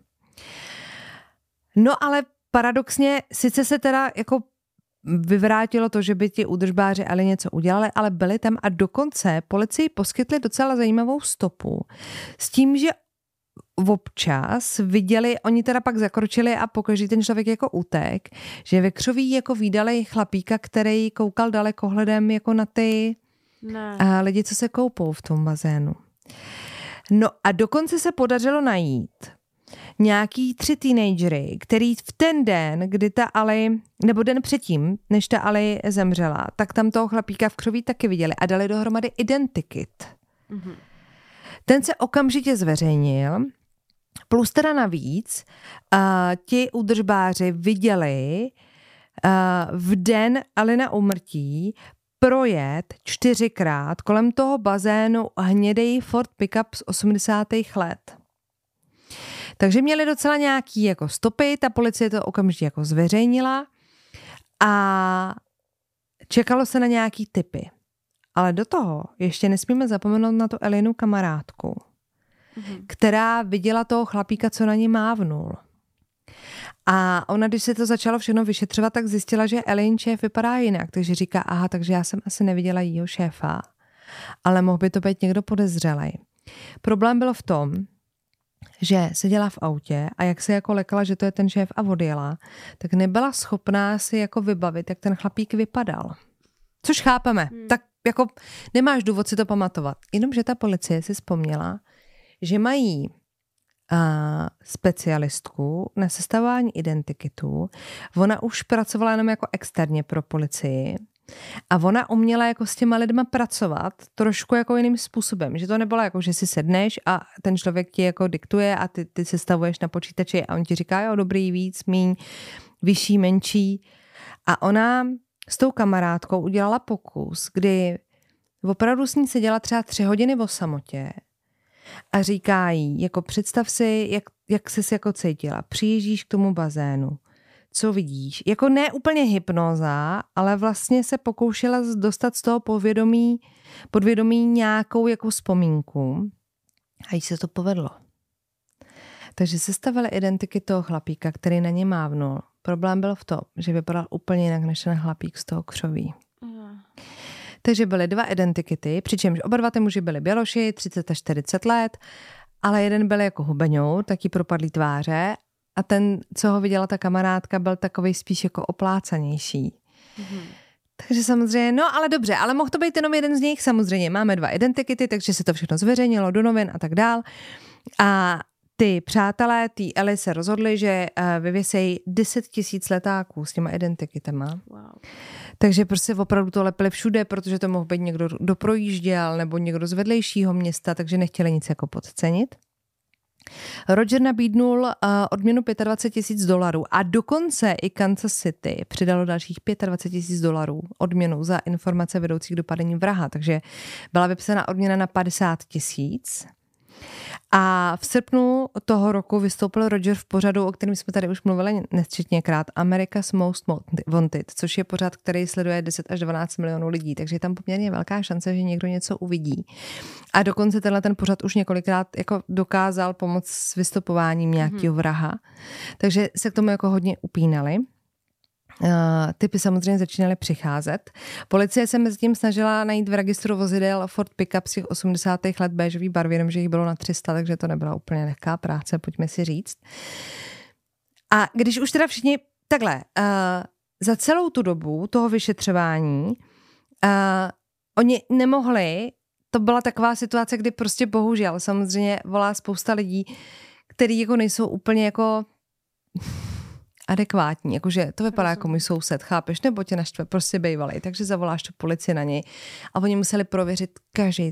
No ale paradoxně, sice se teda jako vyvrátilo to, že by ti údržbáři ale něco udělali, ale byli tam a dokonce policii poskytli docela zajímavou stopu s tím, že občas viděli, oni teda pak zakročili a pokaždý ten člověk jako utek, že ve křoví jako vídali chlapíka, který koukal dalekohledem jako na ty lidi, co se koupou v tom bazénu. No a dokonce se podařilo najít nějaký 3 teenagery, který v ten den, kdy ta Ali, nebo den předtím, než ta Ali zemřela, tak tam toho chlapíka v křoví taky viděli a dali dohromady identikit. Mm-hmm. Ten se okamžitě zveřejnil, plus teda navíc ti údržbáři viděli v den Alina úmrtí projet 4krát kolem toho bazénu hnědej Ford pickup z 80. let. Takže měli docela nějaký jako stopy, ta policie to okamžitě jako zveřejnila a čekalo se na nějaký tipy. Ale do toho ještě nesmíme zapomenout na tu Elinu kamarádku, která viděla toho chlapíka, co na ní mávnul. A ona, když se to začalo všechno vyšetřovat, tak zjistila, že Elin šéf vypadá jinak. Takže říká, aha, takže já jsem asi neviděla jího šéfa, ale mohl by to být někdo podezřelej. Problém byl v tom, že seděla v autě a jak se jako lekala, že to je ten šéf a odjela, tak nebyla schopná si jako vybavit, jak ten chlapík vypadal. Což chápeme. Tak jako nemáš důvod si to pamatovat. Jenomže ta policie si vzpomněla, že mají specialistku na sestavování identikitů. Ona už pracovala jenom jako externě pro policii a ona uměla jako s těma lidma pracovat trošku jako jiným způsobem. Že to nebylo jako, že si sedneš a ten člověk ti jako diktuje a ty sestavuješ na počítači a on ti říká, jo, dobrý, víc, míň, vyšší, menší. A ona s tou kamarádkou udělala pokus, kdy opravdu s ní seděla třeba 3 hodiny o samotě a říká jí, jako představ si, jak jsi se jako cítila. Přijíždíš k tomu bazénu. Co vidíš? Jako ne úplně hypnoza, ale vlastně se pokoušela dostat z toho podvědomí nějakou jako vzpomínku. A jí se to povedlo. Takže sestavili identiky toho chlapíka, který na ně mávnul. Problém byl v tom, že vypadal úplně jinak než ten chlapík z toho křoví. Takže byly 2 identikity, přičemž oba 2 ty muži byli běloši, 30 a 40 let, ale jeden byl jako hubeňour, taky propadlý tváře a ten, co ho viděla ta kamarádka, byl takovej spíš jako oplácanější. Takže samozřejmě, no ale dobře, ale mohl to být jenom jeden z nich, samozřejmě máme 2 identikity, takže se to všechno zveřejnilo do novin a tak dál. A ty přátelé, ty Ellie se rozhodli, že vyvěsejí 10 000 letáků s těma identikitama. Wow. Takže prostě opravdu to lepili všude, protože to mohl být někdo, kdo projížděl, nebo někdo z vedlejšího města, takže nechtěli nic jako podcenit. Roger nabídnul odměnu $25,000 a dokonce i Kansas City přidalo dalších $25,000 odměnu za informace vedoucí k dopadení vraha, takže byla vypsána odměna na 50,000. A v srpnu toho roku vystoupil Roger v pořadu, o kterém jsme tady už mluvili nesčetněkrát, America's Most Wanted, což je pořad, který sleduje 10 až 12 milionů lidí, takže je tam poměrně velká šance, že někdo něco uvidí. A dokonce ten pořad už několikrát jako dokázal pomoct s vystupováním nějakého vraha, takže se k tomu jako hodně upínali. Typy samozřejmě začínaly přicházet. Policie se mezi tím snažila najít v registru vozidel Ford Pickup z těch 80. let béžový barvy, jenomže jich bylo na 300, takže to nebyla úplně lehká práce, pojďme si říct. A když už teda všichni takhle, za celou tu dobu toho vyšetřování oni nemohli, to byla taková situace, kdy prostě bohužel samozřejmě volá spousta lidí, který jako nejsou úplně jako adekvátní, jakože to vypadá jako můj soused, chápeš, nebo tě naštve, prostě bejvalej, takže zavoláš tu policii na něj a oni museli prověřit každý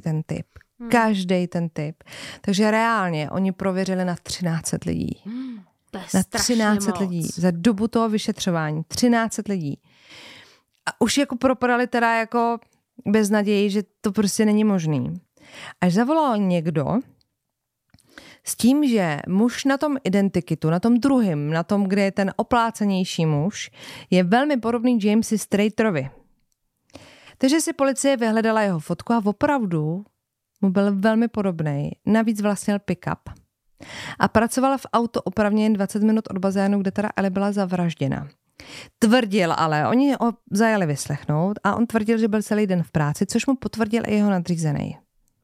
ten typ. Takže reálně oni prověřili na 1300 lidí. Na 1300 lidí. Za dobu toho vyšetřování. 1300 lidí. A už jako propadali teda jako bez naději, že to prostě není možný. Až zavolal někdo s tím, že muž na tom identikitu, na tom druhém, na tom, kde je ten oplácenější muž, je velmi podobný Jamesi Straterovi. Takže si policie vyhledala jeho fotku a opravdu mu byl velmi podobný. Navíc vlastnil pick-up. A pracovala v auto opravně jen 20 minut od bazénu, kde teda Ellie byla zavražděna. Tvrdil ale, oni ho zajali vyslechnout a on tvrdil, že byl celý den v práci, což mu potvrdil i jeho nadřízený.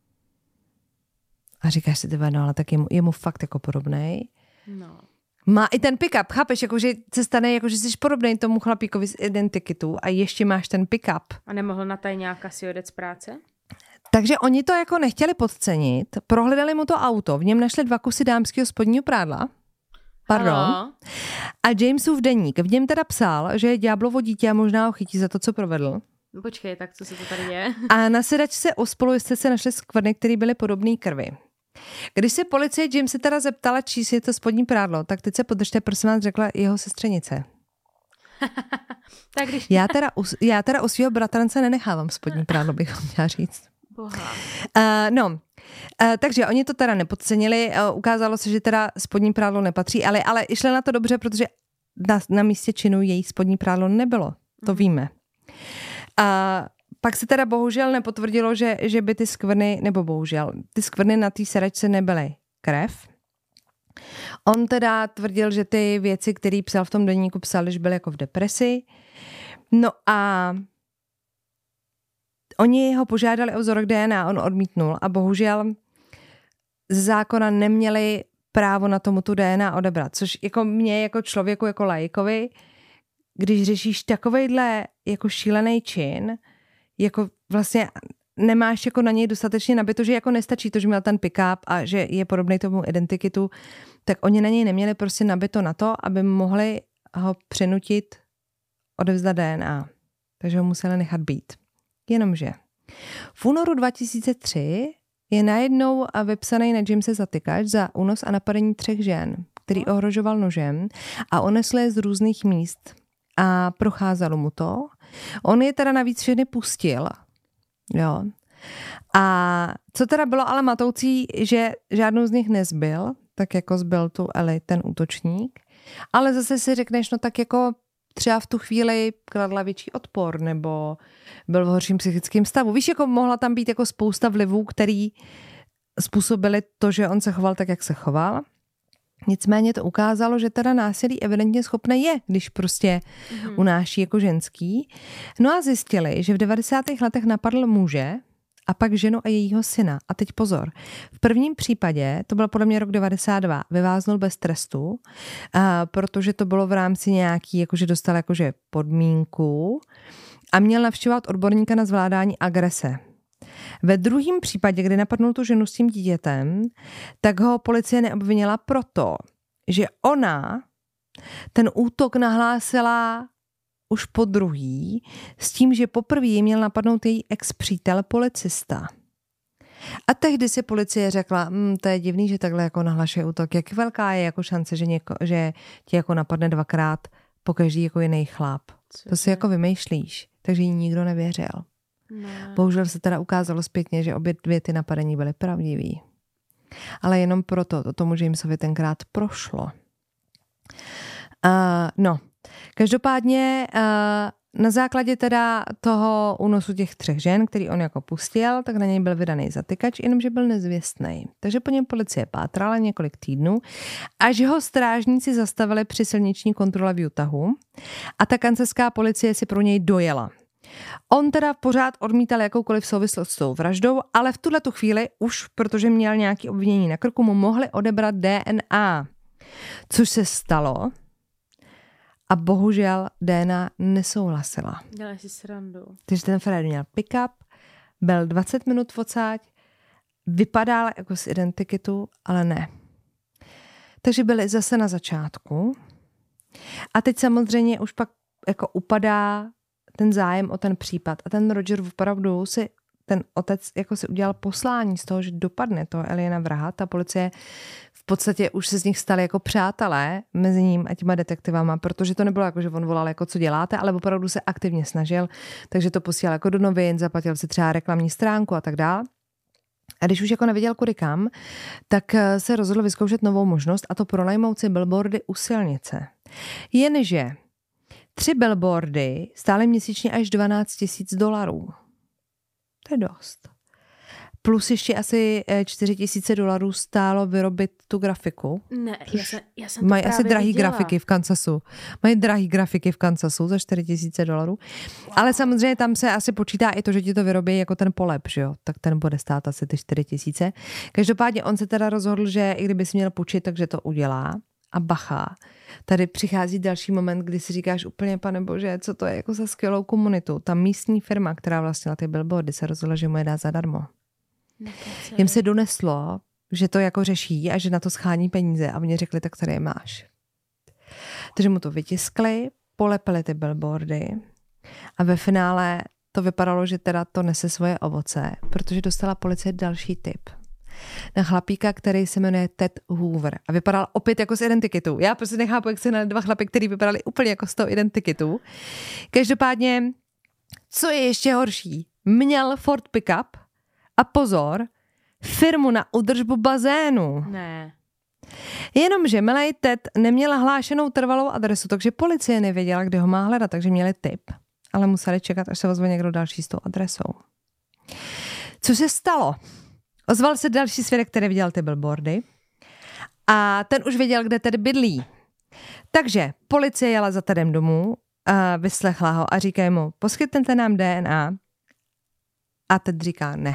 A říkáš si, no ale tak je mu fakt jako podobnej. No. Má i ten pick-up, chápeš, jakože se stane, jakože jsi podobnej tomu chlapíkovi z identikitu a ještě máš ten pick-up. A nemohl na tajňáka si odjet z práce? Takže oni to jako nechtěli podcenit, prohledali mu to auto, v něm našli 2 kusy dámského spodního prádla. Pardon. Halo. A Jamesův deník, v něm teda psal, že je ďáblovo dítě a možná ho chytí za to, co provedl. Počkej, tak co se to tady děje? A na sedačce o spolujezdce se našly skvrny, které byly podobné krvi. Když se policie Jamese teda zeptala, čí je to spodní prádlo, tak teď se podržte, prosím vás, řekla jeho sestřenice. Tak když... Já teda u svého bratrance nenechávám spodní prádlo, bych měla říct. Boha. Takže oni to teda nepodcenili, ukázalo se, že teda spodní prádlo nepatří, ale šli na to dobře, protože na místě činu její spodní prádlo nebylo, to víme. Pak se teda bohužel nepotvrdilo, že by ty skvrny, nebo bohužel, ty skvrny na té sedačce nebyly krev. On teda tvrdil, že ty věci, které psal v tom deníku, psal, když byl jako v depresi. No a oni ho požádali o vzorek DNA, on odmítnul a bohužel z zákona neměli právo na tomu tu DNA odebrat, což jako mě jako člověku, jako laikovi, když řešíš takovejhle jako šílený čin, jako vlastně nemáš jako na něj dostatečně nabito, že jako nestačí to, že měl ten pick-up a že je podobný tomu identikitu, tak oni na něj neměli prostě nabito na to, aby mohli ho přinutit odevzdat DNA. Takže ho museli nechat být. Jenomže v únoru 2003 je najednou vypsaný na Jamese zatykač za únos a napadení 3 žen, který ohrožoval nožem a unesl je z různých míst a procházelo mu to. On je teda navíc všechny pustil. Jo. A co teda bylo ale matoucí, že žádnou z nich nezbyl, tak jako zbyl tu Ellie, ten útočník. Ale zase si řekneš, no tak jako třeba v tu chvíli kladla větší odpor nebo byl v horším psychickém stavu. Víš, jako mohla tam být jako spousta vlivů, který způsobili to, že on se choval tak, jak se choval. Nicméně to ukázalo, že teda násilí evidentně schopné je, když prostě unáší jako ženský. No a zjistili, že v 90. letech napadl muže a pak ženu a jejího syna. A teď pozor. V prvním případě, to byl podle mě rok 92, vyváznul bez trestu, protože to bylo v rámci nějaký, jakože dostal jakože podmínku a měl navštěvovat odborníka na zvládání agrese. Ve druhém případě, kdy napadnul tu ženu s tím dítětem, tak ho policie neobvinila proto, že ona ten útok nahlásila už po druhý, s tím, že poprvé měl napadnout její ex-přítel policista. A tehdy si policie řekla, to je divný, že takhle jako nahlašuje útok. Jak velká je jako šance, že tě jako napadne dvakrát po každý jako jiný chlap. To si jako vymýšlíš. Takže jí nikdo nevěřil. Ne. Bohužel se teda ukázalo zpětně, že obě dvě ty napadení byly pravdivý. Ale jenom proto, to tomu Jamesovi tenkrát prošlo. Každopádně na základě teda toho únosu těch 3 žen, který on jako pustil, tak na něj byl vydaný zatykač, jenomže byl nezvěstný. Takže po něm policie pátrala několik týdnů, až ho strážníci zastavili při silniční kontrole v Utahu a ta kansadská policie si pro něj dojela. On teda pořád odmítal jakoukoliv souvislost s tou vraždou, ale v tuhletu chvíli už, protože měl nějaké obvinění na krku, mu mohli odebrat DNA. Což se stalo a bohužel DNA nesouhlasila. Děláš si srandu. Takže ten Fred měl pick-up, byl 20 minut odsáď, vypadal jako z identikitu, ale ne. Takže byli zase na začátku a teď samozřejmě už pak jako upadá ten zájem o ten případ. A ten Roger opravdu si, ten otec jako si udělal poslání z toho, že dopadne toho Eliana vraha. Ta policie v podstatě už se z nich stali jako přátelé mezi ním a těma detektivama, protože to nebylo jako, že on volal jako co děláte, ale opravdu se aktivně snažil, takže to posílal jako do novin, zaplatil si třeba reklamní stránku a tak dále. A když už jako nevěděl kudy kam, tak se rozhodl vyzkoušet novou možnost a to pronajmout si billboardy u silnice. Jenže 3 billboardy stály měsíčně až $12,000. To je dost. Plus ještě asi $4,000 stálo vyrobit tu grafiku. Ne, já jsem to mají právě asi drahý viděla. grafiky v Kansasu. Mají drahý grafiky v Kansasu za $4,000. Wow. Ale samozřejmě tam se asi počítá i to, že ti to vyrobí jako ten polep, že jo? Tak ten bude stát asi ty 4,000. Každopádně on se teda rozhodl, že i kdyby si měl půjčit, takže to udělá. A bacha, tady přichází další moment, kdy si říkáš úplně, pane bože, co to je jako za skvělou komunitu. Ta místní firma, která vlastnila ty billboardy, se rozhodla, že mu je dá zadarmo. Jim se doneslo, že to jako řeší a že na to schání peníze a oni řekli, tak tady je máš. Takže mu to vytiskli, polepili ty billboardy a ve finále to vypadalo, že teda to nese svoje ovoce, protože dostala policie další tip na chlapíka, který se jmenuje Ted Hoover a vypadal opět jako z identikitu. Já prostě nechápu, jak se na 2 chlapy, který vypadali úplně jako z toho identikitu. Každopádně, co je ještě horší, měl Ford pickup a pozor, firmu na údržbu bazénu. Ne. Jenomže milej Ted neměla hlášenou trvalou adresu, takže policie nevěděla, kde ho má hledat, takže měli tip. Ale museli čekat, až se ozve někdo další s tou adresou. Co se stalo? Ozval se další svědek, který viděl ty billboardy a ten už věděl, kde Ted bydlí. Takže policie jela za Tedem domů, vyslechla ho a říká mu, poskytněte nám DNA. A Ted říká ne.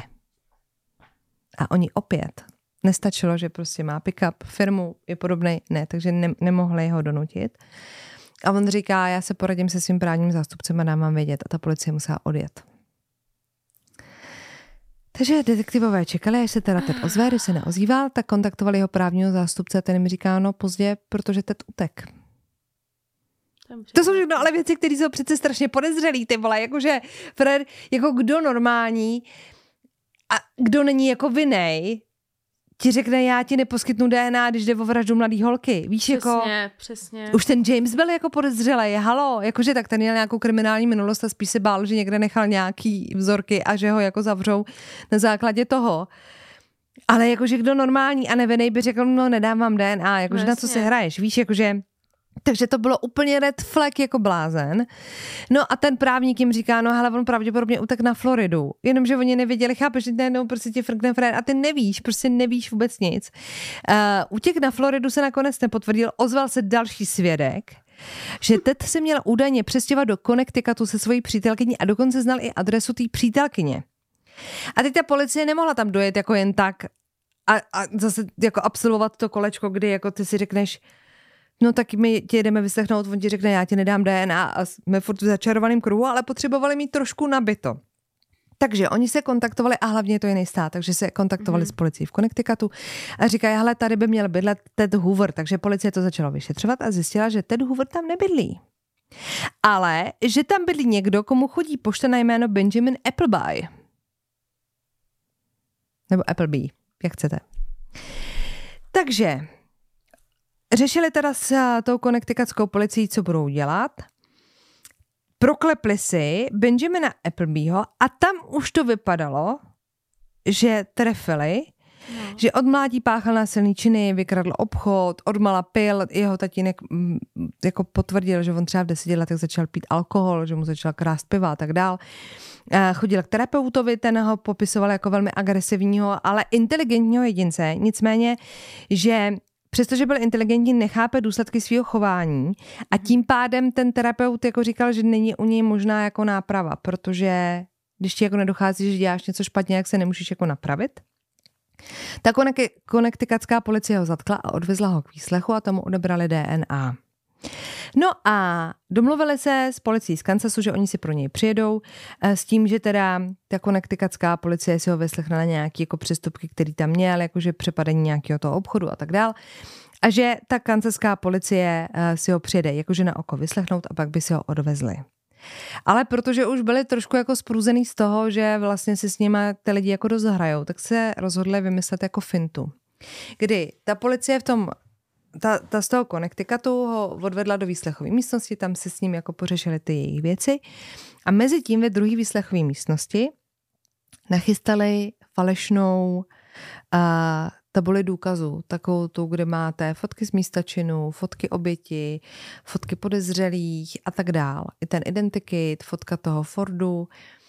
A oni opět. Nestačilo, že prostě má pick-up, firmu, je podobnej, ne, takže nemohli ho donutit. A on říká, já se poradím se svým právním zástupcem a dám vám vědět. A ta policie musela odjet. Takže detektivové čekali, až se teda Ted ozve, když se neozýval, tak kontaktovali jeho právního zástupce a ten jim říká, no pozdě, protože Ted utek. To jsou všechno ale věci, které jsou přece strašně podezřelý, ty vole, jakože Fred, jako kdo normální a kdo není jako vinej, ti řekne, já ti neposkytnu DNA, když jde o vraždu mladý holky. Víš, Přesně. Už ten James byl jako podezřelej, halo, jakože tak ten měl nějakou kriminální minulost a spíš se bál, že někde nechal nějaký vzorky a že ho jako zavřou na základě toho. Ale jakože kdo normální a nevinnej by řekl, no nedám vám DNA, jakože na co si hraješ, víš, jakože. Takže to bylo úplně red flag jako blázen. No a ten právník jim říká, no hele, on pravděpodobně utek na Floridu. Jenomže oni nevěděli, chápeš, že najednou prostě ti frkne Fred a ty nevíš, prostě nevíš vůbec nic. Útěk na Floridu se nakonec nepotvrdil, ozval se další svědek, že Ted se měl údajně přestěhovat do Connecticutu se svojí přítelkyní a dokonce znal i adresu té přítelkyně. A teď ta policie nemohla tam dojet jako jen tak a zase jako absolvovat to kolečko, kdy jako ty si řekneš, no tak my tě jdeme vyslechnout, on ti řekne, já ti nedám DNA a jsme furt v začarovaném kruhu, ale potřebovali mít trošku nabito. Takže oni se kontaktovali, a hlavně to je jiný stát, takže se kontaktovali s policií v Connecticutu a říkají, hele, tady by měl bydlet Ted Hoover, takže policie to začala vyšetřovat a zjistila, že Ted Hoover tam nebydlí. Ale že tam bydlí někdo, komu chodí pošta na jméno Benjamin Appleby. Nebo Appleby, jak chcete. Takže řešili teda s tou connecticutskou policií, co budou dělat. Proklepli si Benjamina Applebyho a tam už to vypadalo, že trefili, že od mládí páchal násilný činy, vykradl obchod, odmala pil, jeho tatínek jako potvrdil, že on třeba v 10 letech začal pít alkohol, že mu začal krást piva a tak dál. Chodil k terapeutovi, ten ho popisoval jako velmi agresivního, ale inteligentního jedince, nicméně, že přestože byl inteligentní, nechápe důsledky svého chování a tím pádem ten terapeut jako říkal, že není u něj možná jako náprava, protože když ti jako nedochází, že děláš něco špatně, jak se nemůžeš jako napravit. Ta connecticutská policie ho zatkla a odvezla ho k výslechu a tomu odebrali DNA. No a domluvili se s policií z Kansasu, že oni si pro něj přijedou s tím, že teda ta connecticutská policie si ho vyslechne na nějaké jako přestupky, který tam měl, jakože přepadení nějakého toho obchodu a tak dál. A že ta kansaská policie si ho přijede jakože na oko vyslechnout a pak by si ho odvezli. Ale protože už byli trošku jako sprůzený z toho, že vlastně si s nimi ty lidi jako dost hrajou, tak se rozhodli vymyslet jako fintu. Kdy ta policie v tom ta z toho Connecticutu ho odvedla do výslechové místnosti, tam se s ním jako pořešili ty jejich věci a mezi tím ve druhé výslechové místnosti nachystali falešnou tabuli důkazů, takovou tu, kde máte fotky z místa činu, fotky oběti, fotky podezřelých a tak dál. I ten identikit, fotka toho Fordu.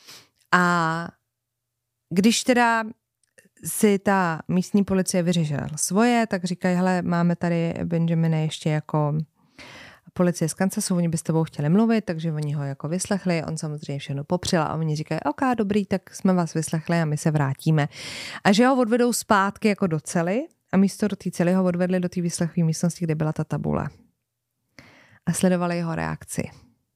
A když teda si ta místní policie vyřešila svoje, tak říkají, hele, máme tady Benjamina ještě jako policie z Kansasu, oni by s tebou chtěli mluvit, takže oni ho jako vyslechli, on samozřejmě všechno popřel a oni říkají, OK, dobrý, tak jsme vás vyslechli a my se vrátíme. A že ho odvedou zpátky jako do cely a místo do té cely ho odvedli do té výslechové místnosti, kde byla ta tabule. A sledovali jeho reakci.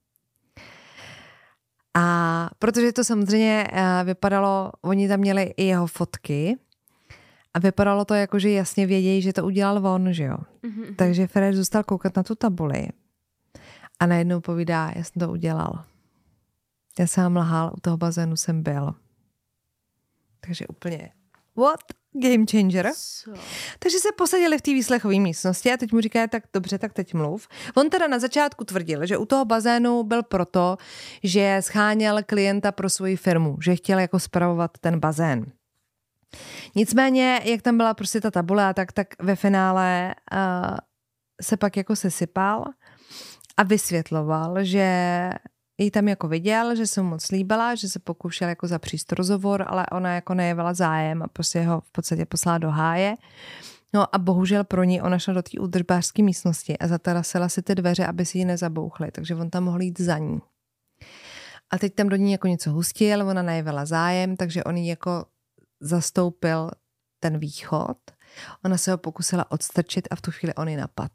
A protože to samozřejmě vypadalo, oni tam měli i jeho fotky a vypadalo to jako, že jasně vědějí, že to udělal on, že jo. Mm-hmm. Takže Fred zůstal koukat na tu tabuli a najednou povídá, já jsem to udělal. Já jsem lhal, u toho bazénu jsem byl. Takže úplně, what? Game changer. Co? Takže se posadili v té výslechové místnosti a teď mu říká, tak dobře, tak teď mluv. On teda na začátku tvrdil, že u toho bazénu byl proto, že scháněl klienta pro svoji firmu, že chtěl jako spravovat ten bazén. Nicméně, jak tam byla prostě ta tabule, tak ve finále se pak jako sesypal a vysvětloval, že jí tam jako viděl, že se mu moc líbila, že se pokoušel jako zapříst rozhovor, ale ona jako nejevila zájem a prostě ho v podstatě poslala do háje. No a bohužel pro ní ona šla do té údržbářské místnosti a zatarasila si ty dveře, aby si ji nezabouchly, takže on tam mohl jít za ní. A teď tam do ní jako něco hustil, ona nejevila zájem, takže on jí jako zastoupil ten východ. Ona se ho pokusila odstrčit a v tu chvíli on ji napad.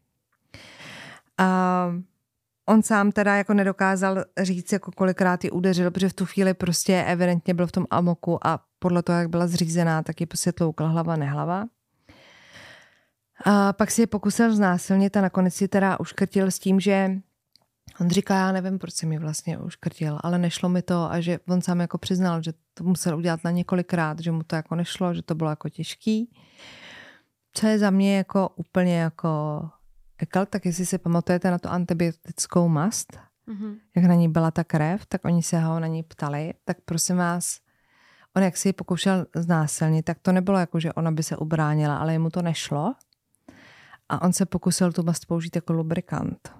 On sám teda jako nedokázal říct, jako kolikrát ji udeřil, protože v tu chvíli prostě evidentně byl v tom amoku a podle toho, jak byla zřízená, tak ji prostě tloukla hlava, nehlava. A pak si je pokusil znásilnit a nakonec si teda uškrtil s tím, že on říká, já nevím, proč si mi vlastně uškrtil, ale nešlo mi to a že on sám jako přiznal, že to musel udělat na několikrát, že mu to jako nešlo, že to bylo jako těžký. Co je za mě jako úplně jako ekal, tak jestli si pamatujete na tu antibiotickou mast, jak na ní byla ta krev, tak oni se ho na ní ptali, tak prosím vás, on jak si ji pokoušel znásilnit, tak to nebylo jako, že ona by se ubránila, ale jemu to nešlo a on se pokusil tu mast použít jako lubrikant.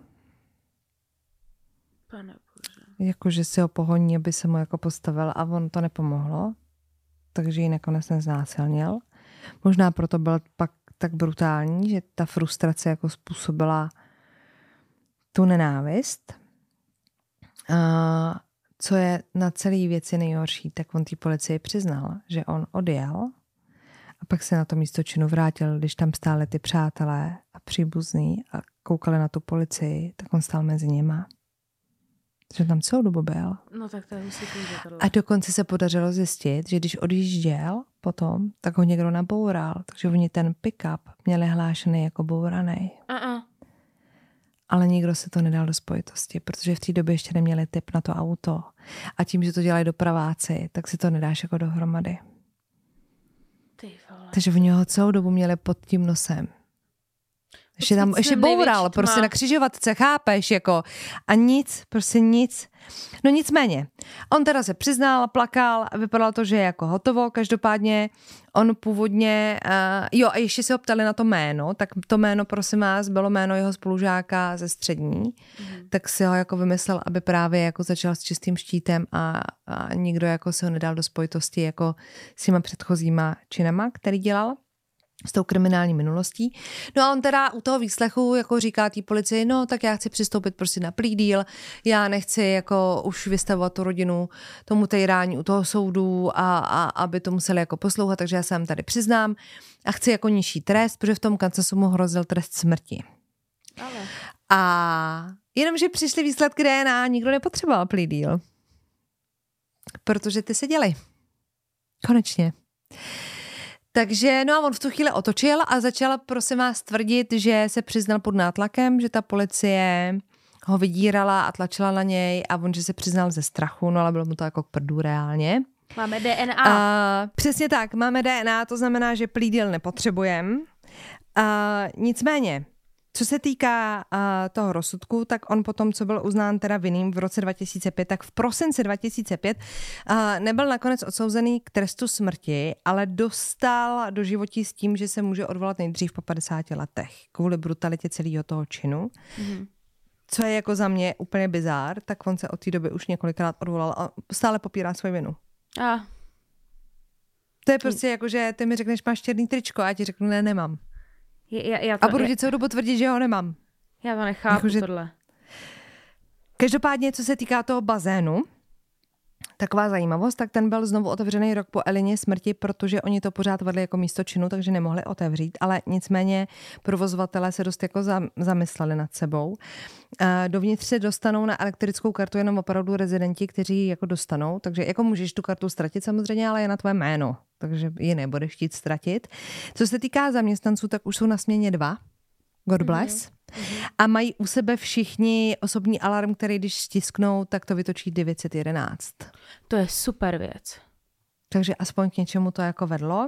Pane Bože. Jakože si ho pohoní, aby se mu jako postavil a on to nepomohlo, takže ji nakonec neznásilnil. Možná proto byl pak tak brutální, že ta frustrace jako způsobila tu nenávist. co je na celé věci nejhorší, tak on té policii přiznal, že on odjel a pak se na to místo činu vrátil, když tam stáli ty přátelé a příbuzní a koukali na tu policii, tak on stál mezi nima. Že tam celou dobu byl. No tak to je tohle. A dokonce se podařilo zjistit, že když odjížděl potom, tak ho někdo naboural. Takže oni ten pick-up měli hlášený jako bouranej. Ale nikdo se to nedal do spojitosti, protože v té době ještě neměli tip na to auto. A tím, že to dělají dopraváci, tak si to nedáš jako dohromady. Takže oni ho celou dobu měli pod tím nosem. Ještě boural, prostě na křižovatce, chápeš, jako. A nic, prostě nic. No nicméně, on teda se přiznal, plakal, vypadalo to, že je jako hotovo, každopádně on původně, a ještě se ho ptali na to jméno, tak to jméno, prosím vás, bylo jméno jeho spolužáka ze střední, tak si ho jako vymyslel, aby právě jako začal s čistým štítem a nikdo jako se ho nedal do spojitosti jako s těma předchozíma činama, který dělal s tou kriminální minulostí. No a on teda u toho výslechu jako říká té policii, no tak já chci přistoupit prostě na plea deal, já nechci jako už vystavovat tu rodinu tomu týrání u toho soudu a aby to museli jako poslouchat, takže já se vám tady přiznám a chci jako nižší trest, protože v tom Kansasu mu hrozil trest smrti. Ale. A jenomže přišly výsledky DNA, nikdo nepotřeboval plea deal. Protože ty se děli. Konečně. Takže, no a on v tu chvíli otočil a začal, prosím vás, tvrdit, že se přiznal pod nátlakem, že ta policie ho vydírala a tlačila na něj a on, že se přiznal ze strachu, no ale bylo mu to jako k prdu reálně. Máme DNA. Přesně tak, máme DNA, to znamená, že plea deal nepotřebujeme. Nicméně, co se týká toho rozsudku, tak on potom, co byl uznán teda vinným v roce 2005, tak v prosinci 2005 nebyl nakonec odsouzený k trestu smrti, ale dostal do životí s tím, že se může odvolat nejdřív po 50 letech kvůli brutalitě celého toho činu. Mm-hmm. Co je jako za mě úplně bizár, tak on se od té doby už několikrát odvolal a stále popírá svoji vinu. To je prostě jako, že ty mi řekneš, máš černý tričko a já ti řeknu, ne, nemám. A budu ti celou dobu tvrdit, že ho nemám. Já to nechápu, jako, tohle. Každopádně, co se týká toho bazénu, taková zajímavost, tak ten byl znovu otevřený rok po Elině smrti, protože oni to pořád vedli jako místo činu, takže nemohli otevřít, ale nicméně provozovatelé se dost jako zamysleli nad sebou. Dovnitř se dostanou na elektrickou kartu jenom opravdu rezidenti, kteří jako dostanou, takže jako můžeš tu kartu ztratit samozřejmě, ale je na tvoje jméno, takže ji nebudeš chtít ztratit. Co se týká zaměstnanců, tak už jsou na směně 2. God bless. A mají u sebe všichni osobní alarm, který když stisknou, tak to vytočí 911. To je super věc. Takže aspoň k něčemu to jako vedlo.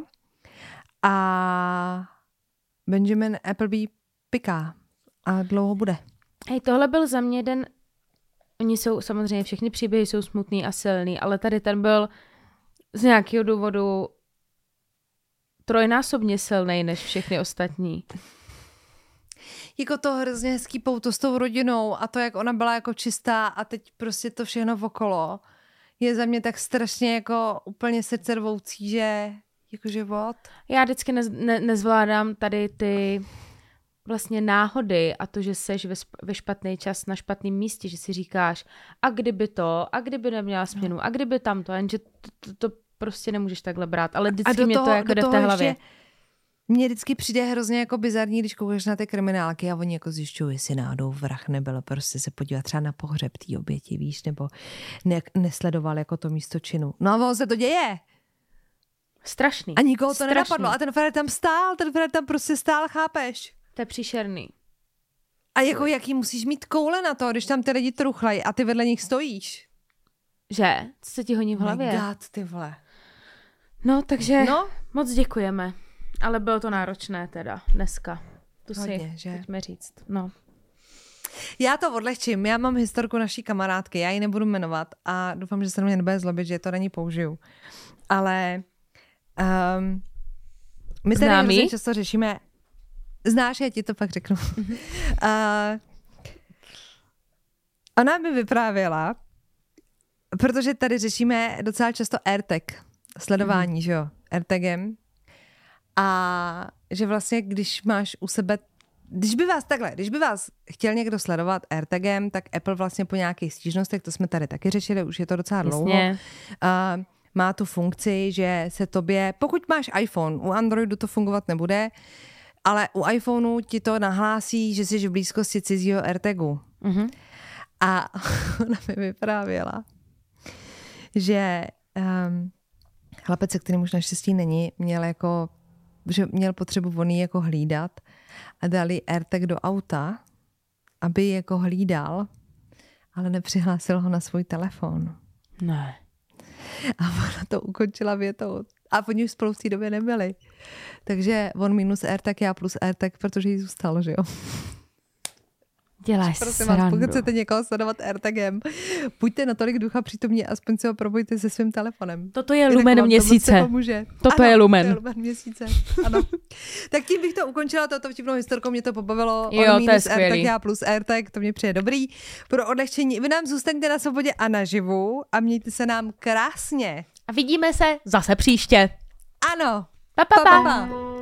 A Benjamin Appleby piká. A dlouho bude. Hej, tohle byl za mě jeden... Oni jsou, samozřejmě všechny příběhy jsou smutný a silný, ale tady ten byl z nějakého důvodu trojnásobně silnej než všechny ostatní. Jako to hrozně hezký pouto s tou rodinou a to, jak ona byla jako čistá a teď prostě to všechno okolo je za mě tak strašně jako úplně srdcervoucí, že jakože what? Já vždycky nezvládám tady ty vlastně náhody a to, že seš ve špatný čas na špatném místě, že si říkáš a kdyby neměla směnu, a kdyby tamto, jenže to prostě nemůžeš takhle brát, ale vždycky mě to jako jde v té hlavě. Mně vždycky přijde hrozně jako bizarní, když koukáš na ty kriminálky a oni jako zjišťují, jestli náhodou vrah nebyl, prostě se podívat třeba na pohřeb té oběti, víš, nebo nesledoval jako to místo činu. No a ono se to děje. Strašný. A nikoho to nenapadlo. A ten Fred tam stál, prostě stál, chápeš? To je příšerný. A jako jaký musíš mít koule na to, když tam ty lidi truchlají a ty vedle nich stojíš? Že? Co se ti honí v hlavě? My God, ty vole. No, takže moc děkujeme. Ale bylo to náročné teda dneska. To hodně, si pojďme říct. No. Já to odlehčím. Já mám historku naší kamarádky. Já ji nebudu jmenovat a doufám, že se na mě nebude zlobit, že to na ní použiju. Ale my tady hrozně často řešíme... Znáš, já ti to pak řeknu. Ona mi vyprávěla, protože tady řešíme docela často AirTag. Sledování, že jo? AirTagem. A že vlastně, když máš u sebe Když by vás chtěl někdo sledovat AirTagem, tak Apple vlastně po nějakých stížnostech, to jsme tady taky řešili, už je to docela dlouho, má tu funkci, že se tobě, pokud máš iPhone, u Androidu to fungovat nebude, ale u iPhoneu ti to nahlásí, že jsi v blízkosti cizího AirTagu. Mm-hmm. A ona mi vyprávěla, že chlapec, se kterým už naštěstí není, měl potřebu voný jako hlídat a dali AirTag do auta, aby jako hlídal, ale nepřihlásil ho na svůj telefon. Ne. A ona to ukončila větou. A oni už spolu v té době nebyli. Takže on minus AirTag, já plus AirTag, protože jí zůstalo, že jo? Děláš srandu. Pokud chcete někoho sledovat AirTagem, buďte natolik ducha přítomní, aspoň si ho probujte se svým telefonem. Toto je lumen měsíce. Toto je lumen. To je lumen měsíce, ano. Tak tím bych to ukončila, toto vtipnou historkou, mě to pobavilo. Jo, to je skvělý. AirTag, já plus AirTag, to mě přijde dobrý. Pro odlehčení, vy nám zůstaňte na svobodě a naživu a mějte se nám krásně. A vidíme se zase příště. Ano. Pa.